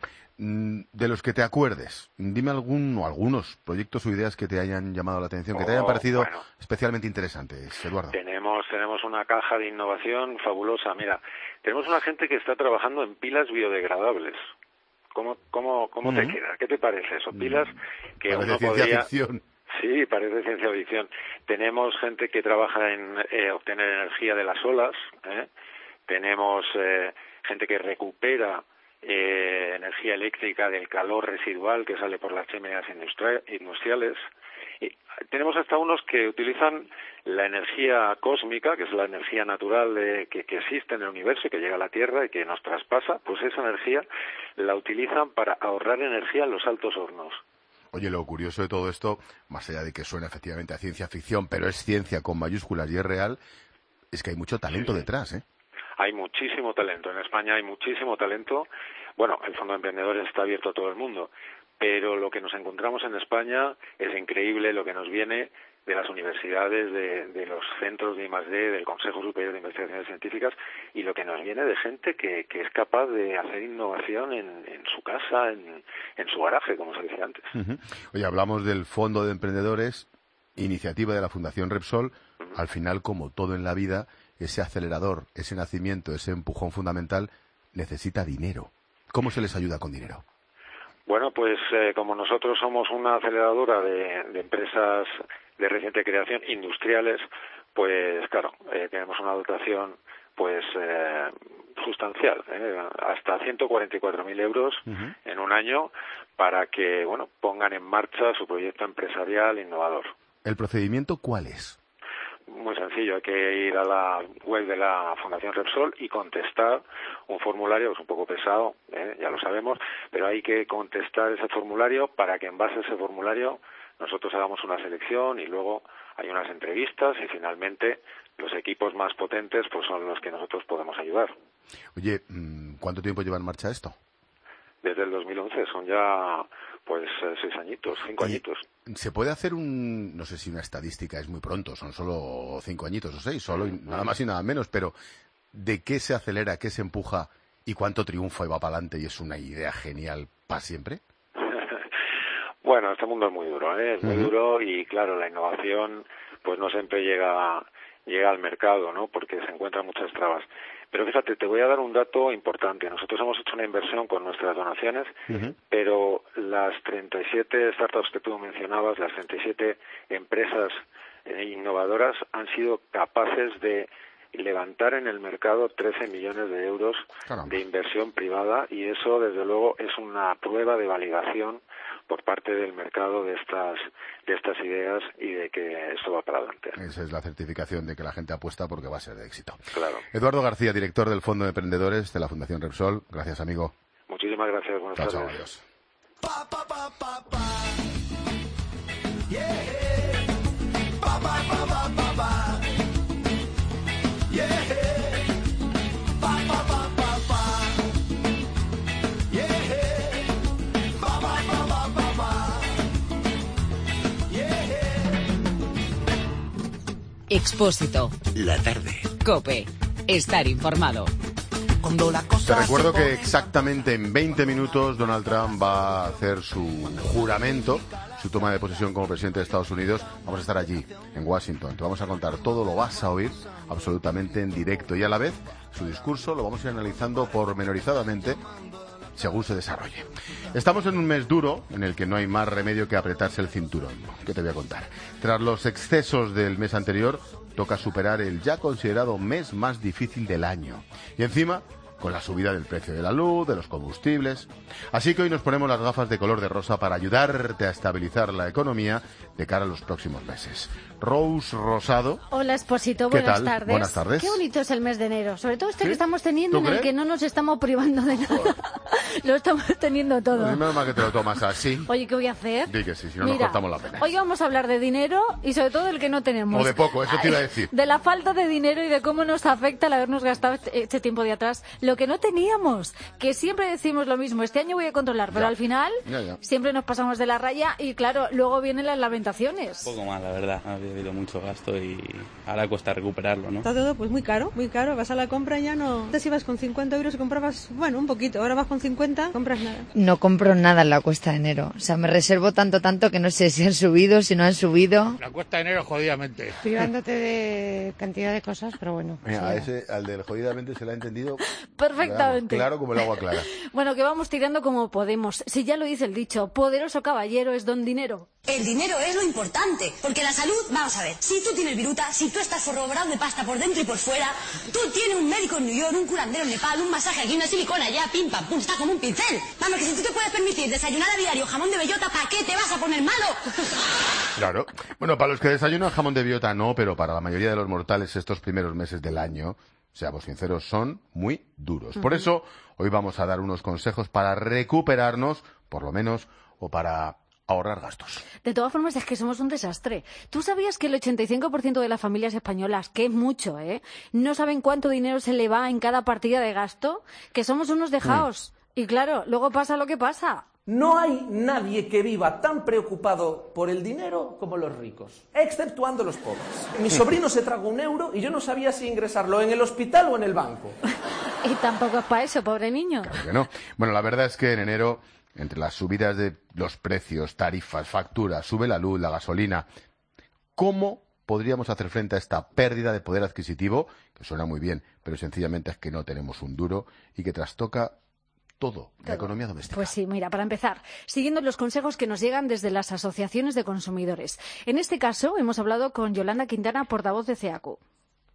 [SPEAKER 1] De los que te acuerdes, dime algunos proyectos o ideas que te hayan llamado la atención, que te hayan parecido especialmente interesantes, Eduardo.
[SPEAKER 3] Tenemos una caja de innovación fabulosa. Mira, tenemos una gente que está trabajando en pilas biodegradables. ¿Cómo te queda? ¿Qué te parece eso? Pilas que
[SPEAKER 1] parece
[SPEAKER 3] uno
[SPEAKER 1] ciencia
[SPEAKER 3] podría...
[SPEAKER 1] ficción.
[SPEAKER 3] Sí, parece ciencia ficción. Tenemos gente que trabaja en obtener energía de las olas. Tenemos gente que recupera energía eléctrica del calor residual que sale por las chimeneas industriales. Y tenemos hasta unos que utilizan la energía cósmica, que es la energía natural que existe en el universo y que llega a la Tierra y que nos traspasa, pues esa energía la utilizan para ahorrar energía en los altos hornos.
[SPEAKER 1] Oye, lo curioso de todo esto, más allá de que suena efectivamente a ciencia ficción, pero es ciencia con mayúsculas y es real, es que hay mucho talento detrás, ¿eh?
[SPEAKER 3] Hay muchísimo talento. En España hay muchísimo talento. Bueno, el Fondo de Emprendedores está abierto a todo el mundo, pero lo que nos encontramos en España es increíble, lo que nos viene de las universidades, de los centros de I+D, del Consejo Superior de Investigaciones Científicas, y lo que nos viene de gente que es capaz de hacer innovación en su casa, en su garaje, como se decía antes.
[SPEAKER 1] Oye, hablamos del Fondo de Emprendedores, iniciativa de la Fundación Repsol. Al final, como todo en la vida, ese acelerador, ese nacimiento, ese empujón fundamental, necesita dinero. ¿Cómo se les ayuda con dinero?
[SPEAKER 3] Bueno, pues como nosotros somos una aceleradora de empresas de reciente creación industriales, pues claro, tenemos una dotación pues sustancial, hasta 144.000 euros en un año para que pongan en marcha su proyecto empresarial innovador.
[SPEAKER 1] ¿El procedimiento cuál es?
[SPEAKER 3] Muy sencillo, hay que ir a la web de la Fundación Repsol y contestar un formulario, es un poco pesado, ya lo sabemos, pero hay que contestar ese formulario para que en base a ese formulario nosotros hagamos una selección y luego hay unas entrevistas y finalmente los equipos más potentes pues son los que nosotros podemos ayudar.
[SPEAKER 1] Oye, ¿cuánto tiempo lleva en marcha esto?
[SPEAKER 3] Desde el 2011, son ya pues 6 añitos, 5 añitos.
[SPEAKER 1] ¿Se puede hacer no sé si una estadística es muy pronto, son solo 5 añitos o 6, solo nada más y nada menos, pero ¿de qué se acelera, qué se empuja y cuánto triunfa y va para adelante y es una idea genial para siempre?
[SPEAKER 3] Bueno, este mundo es muy duro, es muy duro y claro, la innovación pues no siempre llega al mercado, ¿no? Porque se encuentran muchas trabas. Pero fíjate, te voy a dar un dato importante. Nosotros hemos hecho una inversión con nuestras donaciones, pero las 37 startups que tú mencionabas, las 37 empresas innovadoras han sido capaces de levantar en el mercado 13 millones de euros de inversión privada y eso, desde luego, es una prueba de validación por parte del mercado de estas ideas y de que esto va para adelante.
[SPEAKER 1] Esa es la certificación de que la gente apuesta porque va a ser de éxito.
[SPEAKER 3] Claro.
[SPEAKER 1] Eduardo García, director del Fondo de Emprendedores de la Fundación Repsol. Gracias, amigo.
[SPEAKER 3] Muchísimas gracias. Buenas tardes.
[SPEAKER 1] Chao, adiós.
[SPEAKER 11] Expósito.
[SPEAKER 22] La tarde.
[SPEAKER 11] COPE. Estar informado.
[SPEAKER 1] Te recuerdo que exactamente en 20 minutos Donald Trump va a hacer su juramento, su toma de posesión como presidente de Estados Unidos. Vamos a estar allí, en Washington. Te vamos a contar todo, lo vas a oír absolutamente en directo y a la vez su discurso lo vamos a ir analizando pormenorizadamente según se desarrolle. Estamos en un mes duro en el que no hay más remedio que apretarse el cinturón. ¿Qué te voy a contar? Tras los excesos del mes anterior, toca superar el ya considerado mes más difícil del año. Y encima, con la subida del precio de la luz, de los combustibles. Así que hoy nos ponemos las gafas de color de rosa para ayudarte a estabilizar la economía de cara a los próximos meses. Rose Rosado.
[SPEAKER 4] Hola, Expósito,
[SPEAKER 1] ¿Qué
[SPEAKER 4] buenas
[SPEAKER 1] tal?
[SPEAKER 4] tardes.
[SPEAKER 1] Buenas tardes.
[SPEAKER 4] Qué bonito es el mes de enero, sobre todo este
[SPEAKER 1] ¿Sí?
[SPEAKER 4] que estamos teniendo
[SPEAKER 1] ¿Tú
[SPEAKER 4] en el
[SPEAKER 1] crees?
[SPEAKER 4] que no nos estamos privando de nada. Lo estamos teniendo todo.
[SPEAKER 1] Pues menos mal que te lo tomas así.
[SPEAKER 4] Oye, ¿qué voy a hacer?
[SPEAKER 1] Di que sí, si no nos
[SPEAKER 4] Mira,
[SPEAKER 1] cortamos la pena.
[SPEAKER 4] hoy vamos a hablar de dinero y sobre todo del que no tenemos.
[SPEAKER 1] O de poco, eso te iba a decir.
[SPEAKER 4] De la falta de dinero y de cómo nos afecta el habernos gastado este tiempo de atrás lo que no teníamos, que siempre decimos lo mismo, este año voy a controlar, pero al final siempre nos pasamos de la raya y claro, luego vienen las lamentaciones.
[SPEAKER 6] Un poco más, la verdad, ha habido mucho gasto y ahora cuesta recuperarlo, ¿no?
[SPEAKER 7] Está todo pues muy caro, vas a la compra y ya no... Antes ibas con 50 euros y comprabas, bueno, un poquito, ahora vas con 50, compras nada.
[SPEAKER 8] No compro nada en la cuesta de enero, o sea, me reservo tanto que no sé si han subido, si no han subido.
[SPEAKER 21] La cuesta de enero jodidamente.
[SPEAKER 7] Privándote de cantidad de cosas, pero bueno.
[SPEAKER 1] Mira, al del jodidamente se le ha entendido
[SPEAKER 4] perfectamente.
[SPEAKER 1] Claro como el agua clara.
[SPEAKER 4] Bueno, que vamos tirando como podemos. Si ya lo dice el dicho, poderoso caballero es don dinero.
[SPEAKER 25] El dinero es lo importante, porque la salud, vamos a ver, si tú tienes viruta, si tú estás forrobrado de pasta por dentro y por fuera, tú tienes un médico en New York, un curandero en Nepal, un masaje aquí, una silicona allá, pim pam pum, está como un pincel. Vamos, que si tú te puedes permitir desayunar a diario jamón de bellota, ¿para qué te vas a poner malo?
[SPEAKER 1] Claro. Bueno, para los que desayunan jamón de bellota no, pero para la mayoría de los mortales estos primeros meses del año, seamos sinceros, son muy duros. Por eso, hoy vamos a dar unos consejos para recuperarnos, por lo menos, o para ahorrar gastos.
[SPEAKER 4] De todas formas, es que somos un desastre. ¿Tú sabías que el 85% de las familias españolas, que es mucho, no saben cuánto dinero se le va en cada partida de gasto? Que somos unos dejaos. Y claro, luego pasa lo que pasa.
[SPEAKER 26] No hay nadie que viva tan preocupado por el dinero como los ricos, exceptuando los pobres. Mi sobrino se tragó €1 y yo no sabía si ingresarlo en el hospital o en el banco.
[SPEAKER 4] Y tampoco es para eso, pobre niño.
[SPEAKER 1] Claro que no. Bueno, la verdad es que en enero, entre las subidas de los precios, tarifas, facturas, sube la luz, la gasolina, ¿cómo podríamos hacer frente a esta pérdida de poder adquisitivo? Que suena muy bien, pero sencillamente es que no tenemos un duro y que trastoca todo, la economía doméstica.
[SPEAKER 4] Pues sí, mira, para empezar, siguiendo los consejos que nos llegan desde las asociaciones de consumidores. En este caso, hemos hablado con Yolanda Quintana, portavoz de CEACU.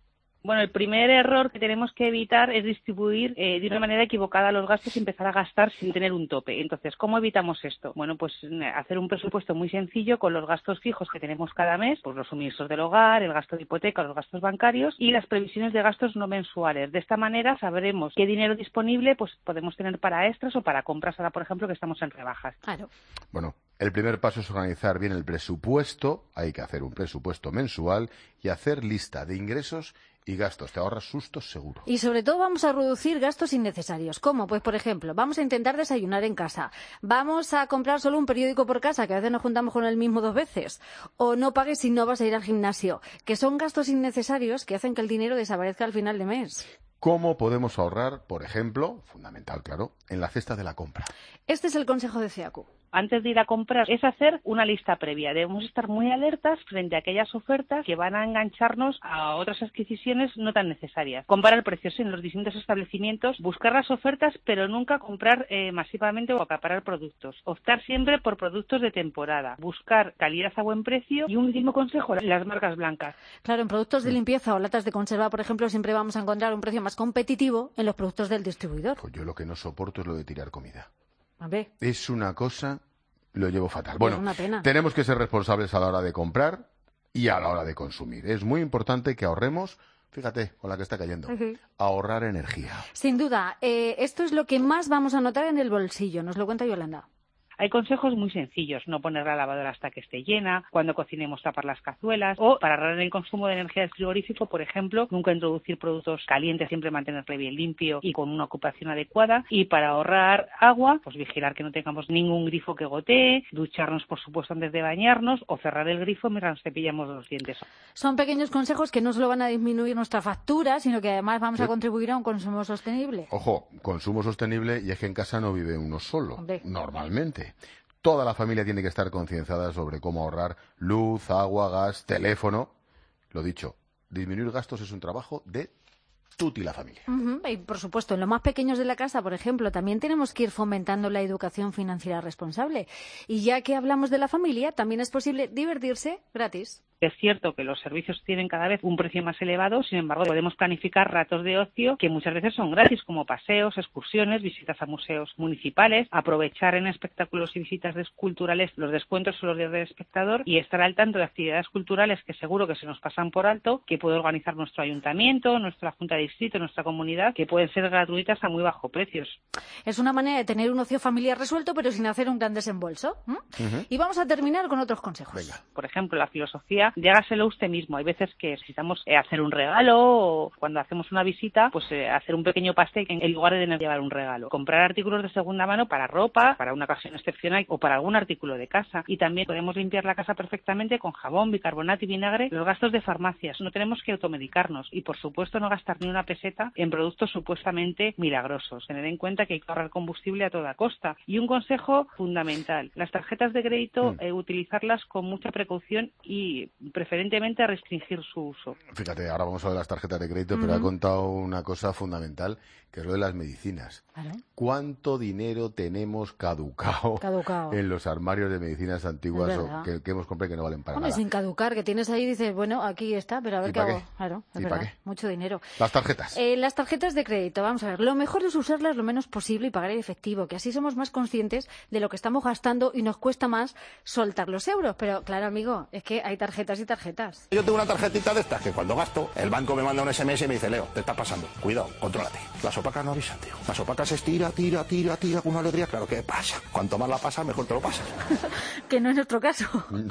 [SPEAKER 5] Bueno, el primer error que tenemos que evitar es distribuir de una manera equivocada los gastos y empezar a gastar sin tener un tope. Entonces, ¿cómo evitamos esto? Bueno, pues hacer un presupuesto muy sencillo con los gastos fijos que tenemos cada mes, pues los suministros del hogar, el gasto de hipoteca, los gastos bancarios y las previsiones de gastos no mensuales. De esta manera sabremos qué dinero disponible pues podemos tener para extras o para compras ahora, por ejemplo, que estamos en rebajas.
[SPEAKER 4] Claro.
[SPEAKER 1] Bueno, el primer paso es organizar bien el presupuesto. Hay que hacer un presupuesto mensual y hacer lista de ingresos y gastos. Te ahorras sustos seguro.
[SPEAKER 4] Y sobre todo vamos a reducir gastos innecesarios. ¿Cómo? Pues por ejemplo, vamos a intentar desayunar en casa. Vamos a comprar solo un periódico por casa, que a veces nos juntamos con el mismo 2 veces. O no pagues si no vas a ir al gimnasio. Que son gastos innecesarios que hacen que el dinero desaparezca al final de mes.
[SPEAKER 1] ¿Cómo podemos ahorrar, por ejemplo, fundamental, claro, en la cesta de la compra?
[SPEAKER 4] Este es el consejo de CEACU.
[SPEAKER 5] Antes de ir a comprar es hacer una lista previa. Debemos estar muy alertas frente a aquellas ofertas que van a engancharnos a otras adquisiciones no tan necesarias. Comparar precios en los distintos establecimientos, buscar las ofertas, pero nunca comprar masivamente o acaparar productos. Optar siempre por productos de temporada. Buscar calidad a buen precio y un último consejo, las marcas blancas.
[SPEAKER 4] Claro, en productos de limpieza o latas de conserva, por ejemplo, siempre vamos a encontrar un precio más competitivo en los productos del distribuidor.
[SPEAKER 1] Pues yo lo que no soporto es lo de tirar comida.
[SPEAKER 4] A ver.
[SPEAKER 1] Es una cosa, lo llevo fatal. Bueno,
[SPEAKER 4] es una pena.
[SPEAKER 1] Tenemos que ser responsables a la hora de comprar y a la hora de consumir. Es muy importante que ahorremos, fíjate, con la que está cayendo, ahorrar energía.
[SPEAKER 4] Sin duda, esto es lo que más vamos a notar en el bolsillo. Nos lo cuenta Yolanda.
[SPEAKER 5] Hay consejos muy sencillos, no poner la lavadora hasta que esté llena, cuando cocinemos tapar las cazuelas, o para ahorrar el consumo de energía del frigorífico, por ejemplo, nunca introducir productos calientes, siempre mantenerle bien limpio y con una ocupación adecuada, y para ahorrar agua, pues vigilar que no tengamos ningún grifo que gotee, ducharnos por supuesto antes de bañarnos, o cerrar el grifo mientras nos cepillamos los dientes.
[SPEAKER 4] Son pequeños consejos que no solo van a disminuir nuestra factura, sino que además vamos a contribuir a un consumo sostenible.
[SPEAKER 1] Ojo, consumo sostenible, y es que en casa no vive uno solo, normalmente. Toda la familia tiene que estar concienciada sobre cómo ahorrar luz, agua, gas, teléfono. Lo dicho, disminuir gastos es un trabajo de tú y la familia.
[SPEAKER 4] Y por supuesto, en los más pequeños de la casa, por ejemplo, también tenemos que ir fomentando la educación financiera responsable. Y ya que hablamos de la familia, también es posible divertirse gratis.
[SPEAKER 5] Es cierto que los servicios tienen cada vez un precio más elevado, sin embargo, podemos planificar ratos de ocio que muchas veces son gratis, como paseos, excursiones, visitas a museos municipales, aprovechar en espectáculos y visitas culturales los descuentos o los días del espectador y estar al tanto de actividades culturales que seguro que se nos pasan por alto, que puede organizar nuestro ayuntamiento, nuestra junta de distrito, nuestra comunidad, que pueden ser gratuitas a muy bajos precios.
[SPEAKER 4] Es una manera de tener un ocio familiar resuelto, pero sin hacer un gran desembolso. Y vamos a terminar con otros consejos.
[SPEAKER 5] Venga. Por ejemplo, la filosofía de hágaselo usted mismo. Hay veces que necesitamos hacer un regalo o cuando hacemos una visita, pues hacer un pequeño pastel en lugar de llevar un regalo. Comprar artículos de segunda mano para ropa, para una ocasión excepcional o para algún artículo de casa. Y también podemos limpiar la casa perfectamente con jabón, bicarbonato y vinagre. Los gastos de farmacias. No tenemos que automedicarnos y, por supuesto, no gastar ni una peseta en productos supuestamente milagrosos. Tener en cuenta que hay que ahorrar combustible a toda costa. Y un consejo fundamental. Las tarjetas de crédito, utilizarlas con mucha precaución y preferentemente restringir su uso.
[SPEAKER 1] Fíjate, ahora vamos a ver las tarjetas de crédito, pero ha contado una cosa fundamental, que es lo de las medicinas. ¿Cuánto dinero tenemos caducado en los armarios de medicinas antiguas o que hemos comprado que no valen para nada?
[SPEAKER 4] Sin caducar, que tienes ahí y dices, bueno, aquí está, pero a ver qué hago. Claro, es verdad,
[SPEAKER 1] qué?
[SPEAKER 4] Mucho dinero.
[SPEAKER 1] Las tarjetas.
[SPEAKER 4] Las tarjetas de crédito, vamos a ver, lo mejor es usarlas lo menos posible y pagar en efectivo, que así somos más conscientes de lo que estamos gastando y nos cuesta más soltar los euros. Pero claro, amigo, es que hay tarjetas y tarjetas.
[SPEAKER 9] Yo tengo una tarjetita de estas que cuando gasto, el banco me manda un SMS y me dice, Leo, te está pasando, cuidado, contrólate. Las opacas no avisan, tío. Las opacas es tira con una alegría. Claro, ¿qué pasa? Cuanto más la pasas, mejor te lo pasas.
[SPEAKER 4] Que no es nuestro caso.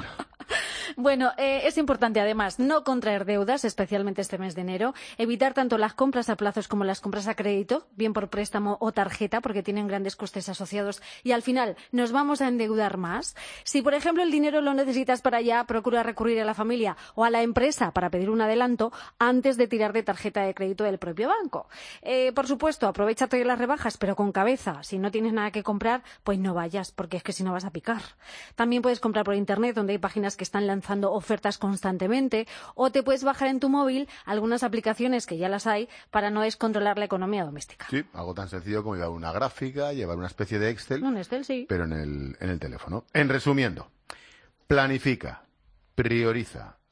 [SPEAKER 4] Bueno, es importante además no contraer deudas, especialmente este mes de enero, evitar tanto las compras a plazos como las compras a crédito, bien por préstamo o tarjeta, porque tienen grandes costes asociados y al final nos vamos a endeudar más. Si, por ejemplo, el dinero lo necesitas para allá, procura recurrir a la familia o a la empresa para pedir un adelanto antes de tirar de tarjeta de crédito del propio banco. Por supuesto, aprovéchate de las rebajas, pero con cabeza. Si no tienes nada que comprar, pues no vayas, porque es que si no vas a picar. También puedes comprar por internet, donde hay páginas que están lanzando ofertas constantemente, o te puedes bajar en tu móvil algunas aplicaciones que ya las hay para no descontrolar la economía doméstica.
[SPEAKER 1] Sí, algo tan sencillo como llevar una gráfica, llevar una especie de Excel,
[SPEAKER 4] un Excel, sí,
[SPEAKER 1] pero en el teléfono. En resumiendo, planifica, prioriza,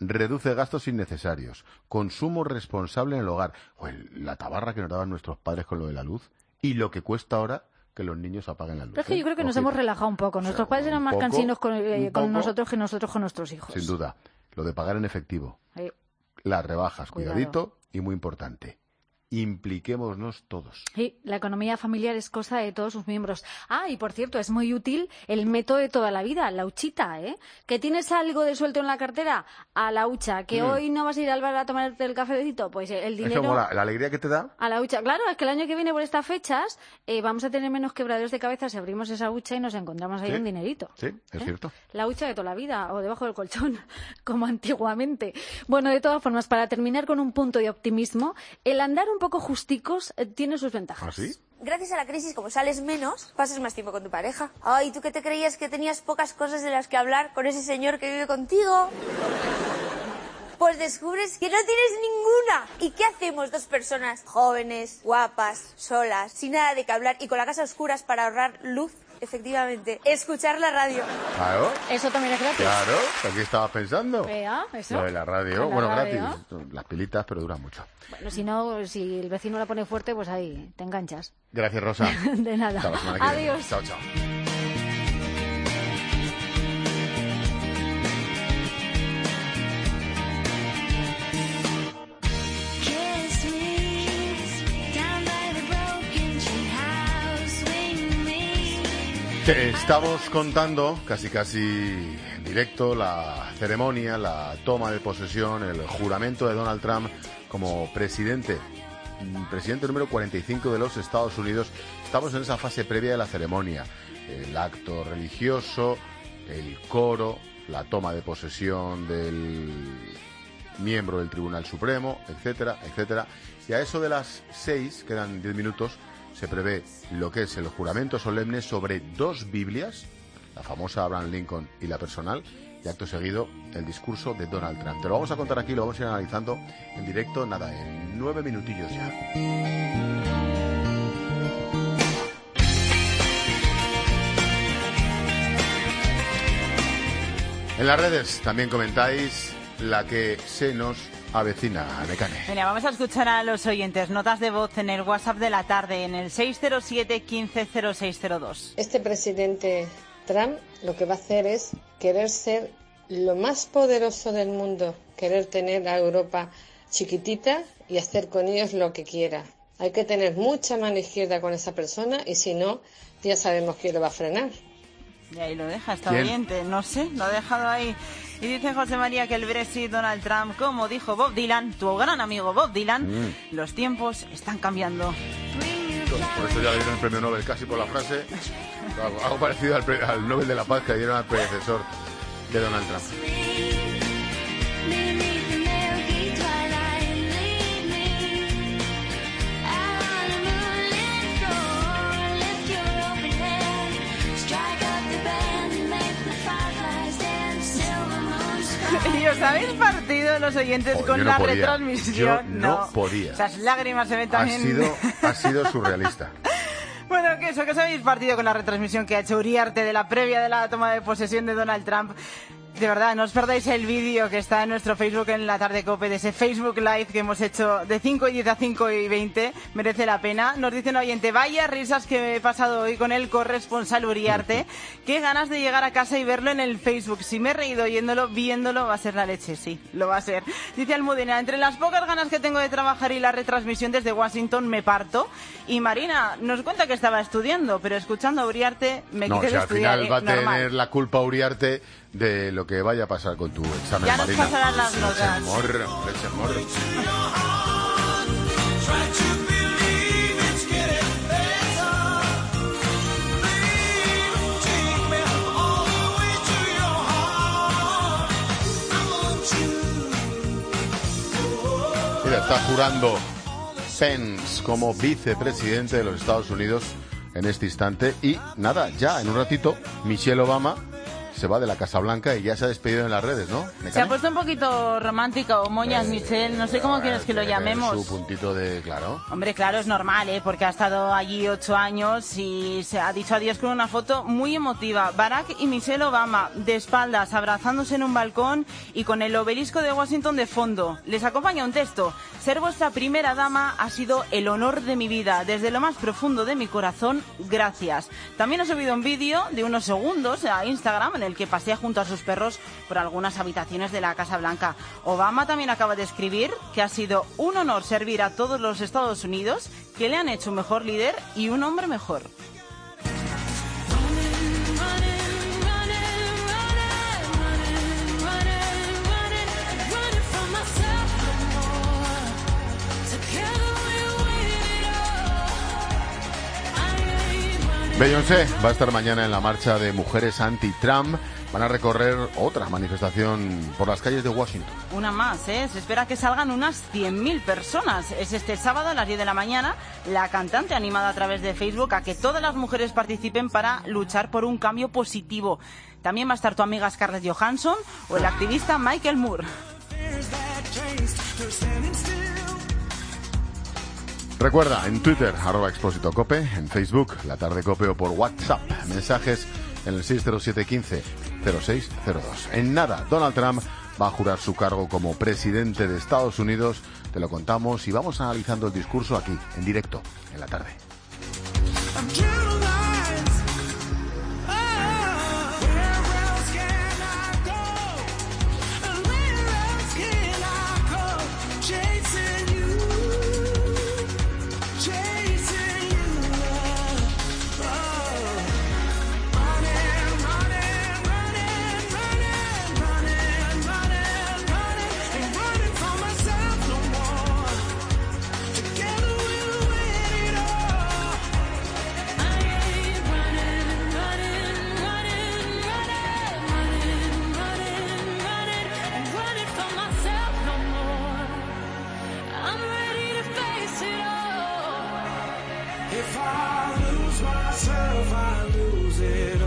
[SPEAKER 1] reduce gastos innecesarios, consumo responsable en el hogar. La tabarra que nos daban nuestros padres con lo de la luz y lo que cuesta ahora que los niños apaguen la luz.
[SPEAKER 4] Pero es que yo creo que nos hemos relajado un poco. Nuestros padres eran más cansinos con nosotros que nosotros con nuestros hijos.
[SPEAKER 1] Sin duda. Lo de pagar en efectivo. Las rebajas, cuidadito, y muy importante. Impliquémonos todos.
[SPEAKER 4] Sí, la economía familiar es cosa de todos sus miembros. Y por cierto, es muy útil el método de toda la vida, la huchita, ¿eh? ¿Que tienes algo de suelto en la cartera? A la hucha. ¿Que hoy no vas a ir al bar a tomarte el cafecito? Pues el dinero...
[SPEAKER 1] Eso mola, la alegría que te da.
[SPEAKER 4] A la hucha. Claro, es que el año que viene por estas fechas vamos a tener menos quebraderos de cabeza si abrimos esa hucha y nos encontramos ahí un dinerito.
[SPEAKER 1] Sí, es cierto.
[SPEAKER 4] La hucha de toda la vida, o debajo del colchón, como antiguamente. Bueno, de todas formas, para terminar con un punto de optimismo, el andar un poco justicos tiene sus ventajas.
[SPEAKER 1] ¿Ah, sí?
[SPEAKER 10] Gracias a la crisis, como sales menos, pasas más tiempo con tu pareja. Ay, ¿tú qué te creías que tenías pocas cosas de las que hablar con ese señor que vive contigo? Pues descubres que no tienes ninguna. ¿Y qué hacemos dos personas jóvenes, guapas, solas, sin nada de qué hablar y con la casa a oscuras para ahorrar luz? Efectivamente, escuchar la radio.
[SPEAKER 1] Claro.
[SPEAKER 4] Eso también es gratis.
[SPEAKER 1] Claro, ¿qué estabas pensando?
[SPEAKER 4] Eso.
[SPEAKER 1] Lo de la radio,
[SPEAKER 4] La radio.
[SPEAKER 1] Gratis. Las pilitas, pero duran mucho.
[SPEAKER 4] Bueno, si no, si el vecino la pone fuerte, pues ahí te enganchas.
[SPEAKER 1] Gracias, Rosa.
[SPEAKER 4] De nada.
[SPEAKER 1] Hasta la semana que viene.
[SPEAKER 4] Adiós.
[SPEAKER 1] Chao, chao. Te estamos contando casi en directo la ceremonia, la toma de posesión, el juramento de Donald Trump como presidente número 45 de los Estados Unidos. Estamos en esa fase previa de la ceremonia, el acto religioso, el coro, la toma de posesión del miembro del Tribunal Supremo, etcétera, etcétera. Y a eso de las 6, quedan 10 minutos, se prevé lo que es el juramento solemne sobre 2 Biblias, la famosa Abraham Lincoln y la personal, y acto seguido el discurso de Donald Trump. Te lo vamos a contar aquí, lo vamos a ir analizando en directo, en 9 minutillos ya. En las redes también comentáis la que se nos avecina, Mecane.
[SPEAKER 13] Mira, vamos a escuchar a los oyentes. Notas de voz en el WhatsApp de la tarde, en el 607 15 0602.
[SPEAKER 14] Este presidente Trump lo que va a hacer es querer ser lo más poderoso del mundo, querer tener a Europa chiquitita y hacer con ellos lo que quiera. Hay que tener mucha mano izquierda con esa persona y si no, ya sabemos quién lo va a frenar.
[SPEAKER 13] Y ahí lo deja esta oyente, no sé, lo ha dejado ahí. Y dice José María que el Brexit, Donald Trump, como dijo Bob Dylan, tu gran amigo Bob Dylan, los tiempos están cambiando.
[SPEAKER 1] Por eso ya le dieron el premio Nobel casi por la frase, algo parecido al Nobel de la Paz que dieron al predecesor de Donald Trump.
[SPEAKER 13] ¿Y os habéis partido los oyentes con la retransmisión?
[SPEAKER 1] Yo no podía.
[SPEAKER 13] Esas lágrimas se ven también.
[SPEAKER 1] Ha sido surrealista.
[SPEAKER 13] Bueno, que os habéis partido con la retransmisión que ha hecho Uriarte de la previa de la toma de posesión de Donald Trump. De verdad, no os perdáis el vídeo que está en nuestro Facebook en la tarde COPE, de ese Facebook Live que hemos hecho de 5:10 a 5:20. Merece la pena. Nos dice un oyente, vaya risas que he pasado hoy con el corresponsal Uriarte. Qué ganas de llegar a casa y verlo en el Facebook. Si me he reído oyéndolo, viéndolo va a ser la leche. Sí, lo va a ser. Dice Almudena, entre las pocas ganas que tengo de trabajar y la retransmisión desde Washington me parto. Y Marina nos cuenta que estaba estudiando, pero escuchando a Uriarte me quité de estudiar.
[SPEAKER 1] Al final va a tener la culpa Uriarte de lo que vaya a pasar con tu examen,
[SPEAKER 13] ya
[SPEAKER 1] Marina.
[SPEAKER 13] Nos pasarán las notas.
[SPEAKER 1] Leche morro. Mira, está jurando Pence como vicepresidente de los Estados Unidos en este instante. Y nada, ya en un ratito, Michelle Obama se va de la Casa Blanca y ya se ha despedido en las redes, ¿no?
[SPEAKER 13] Se ha puesto un poquito romántica o moñas, Michelle, no sé cómo quieres que lo llamemos.
[SPEAKER 1] Su puntito de, claro.
[SPEAKER 13] Hombre, claro, es normal, porque ha estado allí 8 años y se ha dicho adiós con una foto muy emotiva. Barack y Michelle Obama, de espaldas, abrazándose en un balcón y con el obelisco de Washington de fondo. Les acompaña un texto: ser vuestra primera dama ha sido el honor de mi vida. Desde lo más profundo de mi corazón, gracias. También ha subido un vídeo de unos segundos a Instagram en el que pasea junto a sus perros por algunas habitaciones de la Casa Blanca. Obama también acaba de escribir que ha sido un honor servir a todos los Estados Unidos, que le han hecho un mejor líder y un hombre mejor.
[SPEAKER 1] Beyoncé va a estar mañana en la marcha de mujeres anti-Trump. Van a recorrer otra manifestación por las calles de Washington.
[SPEAKER 13] Una más, Se espera que salgan unas 100.000 personas. Es este sábado a las 10 de la mañana. La cantante ha animado a través de Facebook a que todas las mujeres participen para luchar por un cambio positivo. También va a estar tu amiga Scarlett Johansson o el activista Michael Moore.
[SPEAKER 1] Recuerda, en Twitter, @expósitocope, en Facebook, La Tarde Cope, o por WhatsApp, mensajes en el 607-15-0602. En nada, Donald Trump va a jurar su cargo como presidente de Estados Unidos. Te lo contamos y vamos analizando el discurso aquí, en directo, en la tarde.
[SPEAKER 2] If I lose myself, I lose it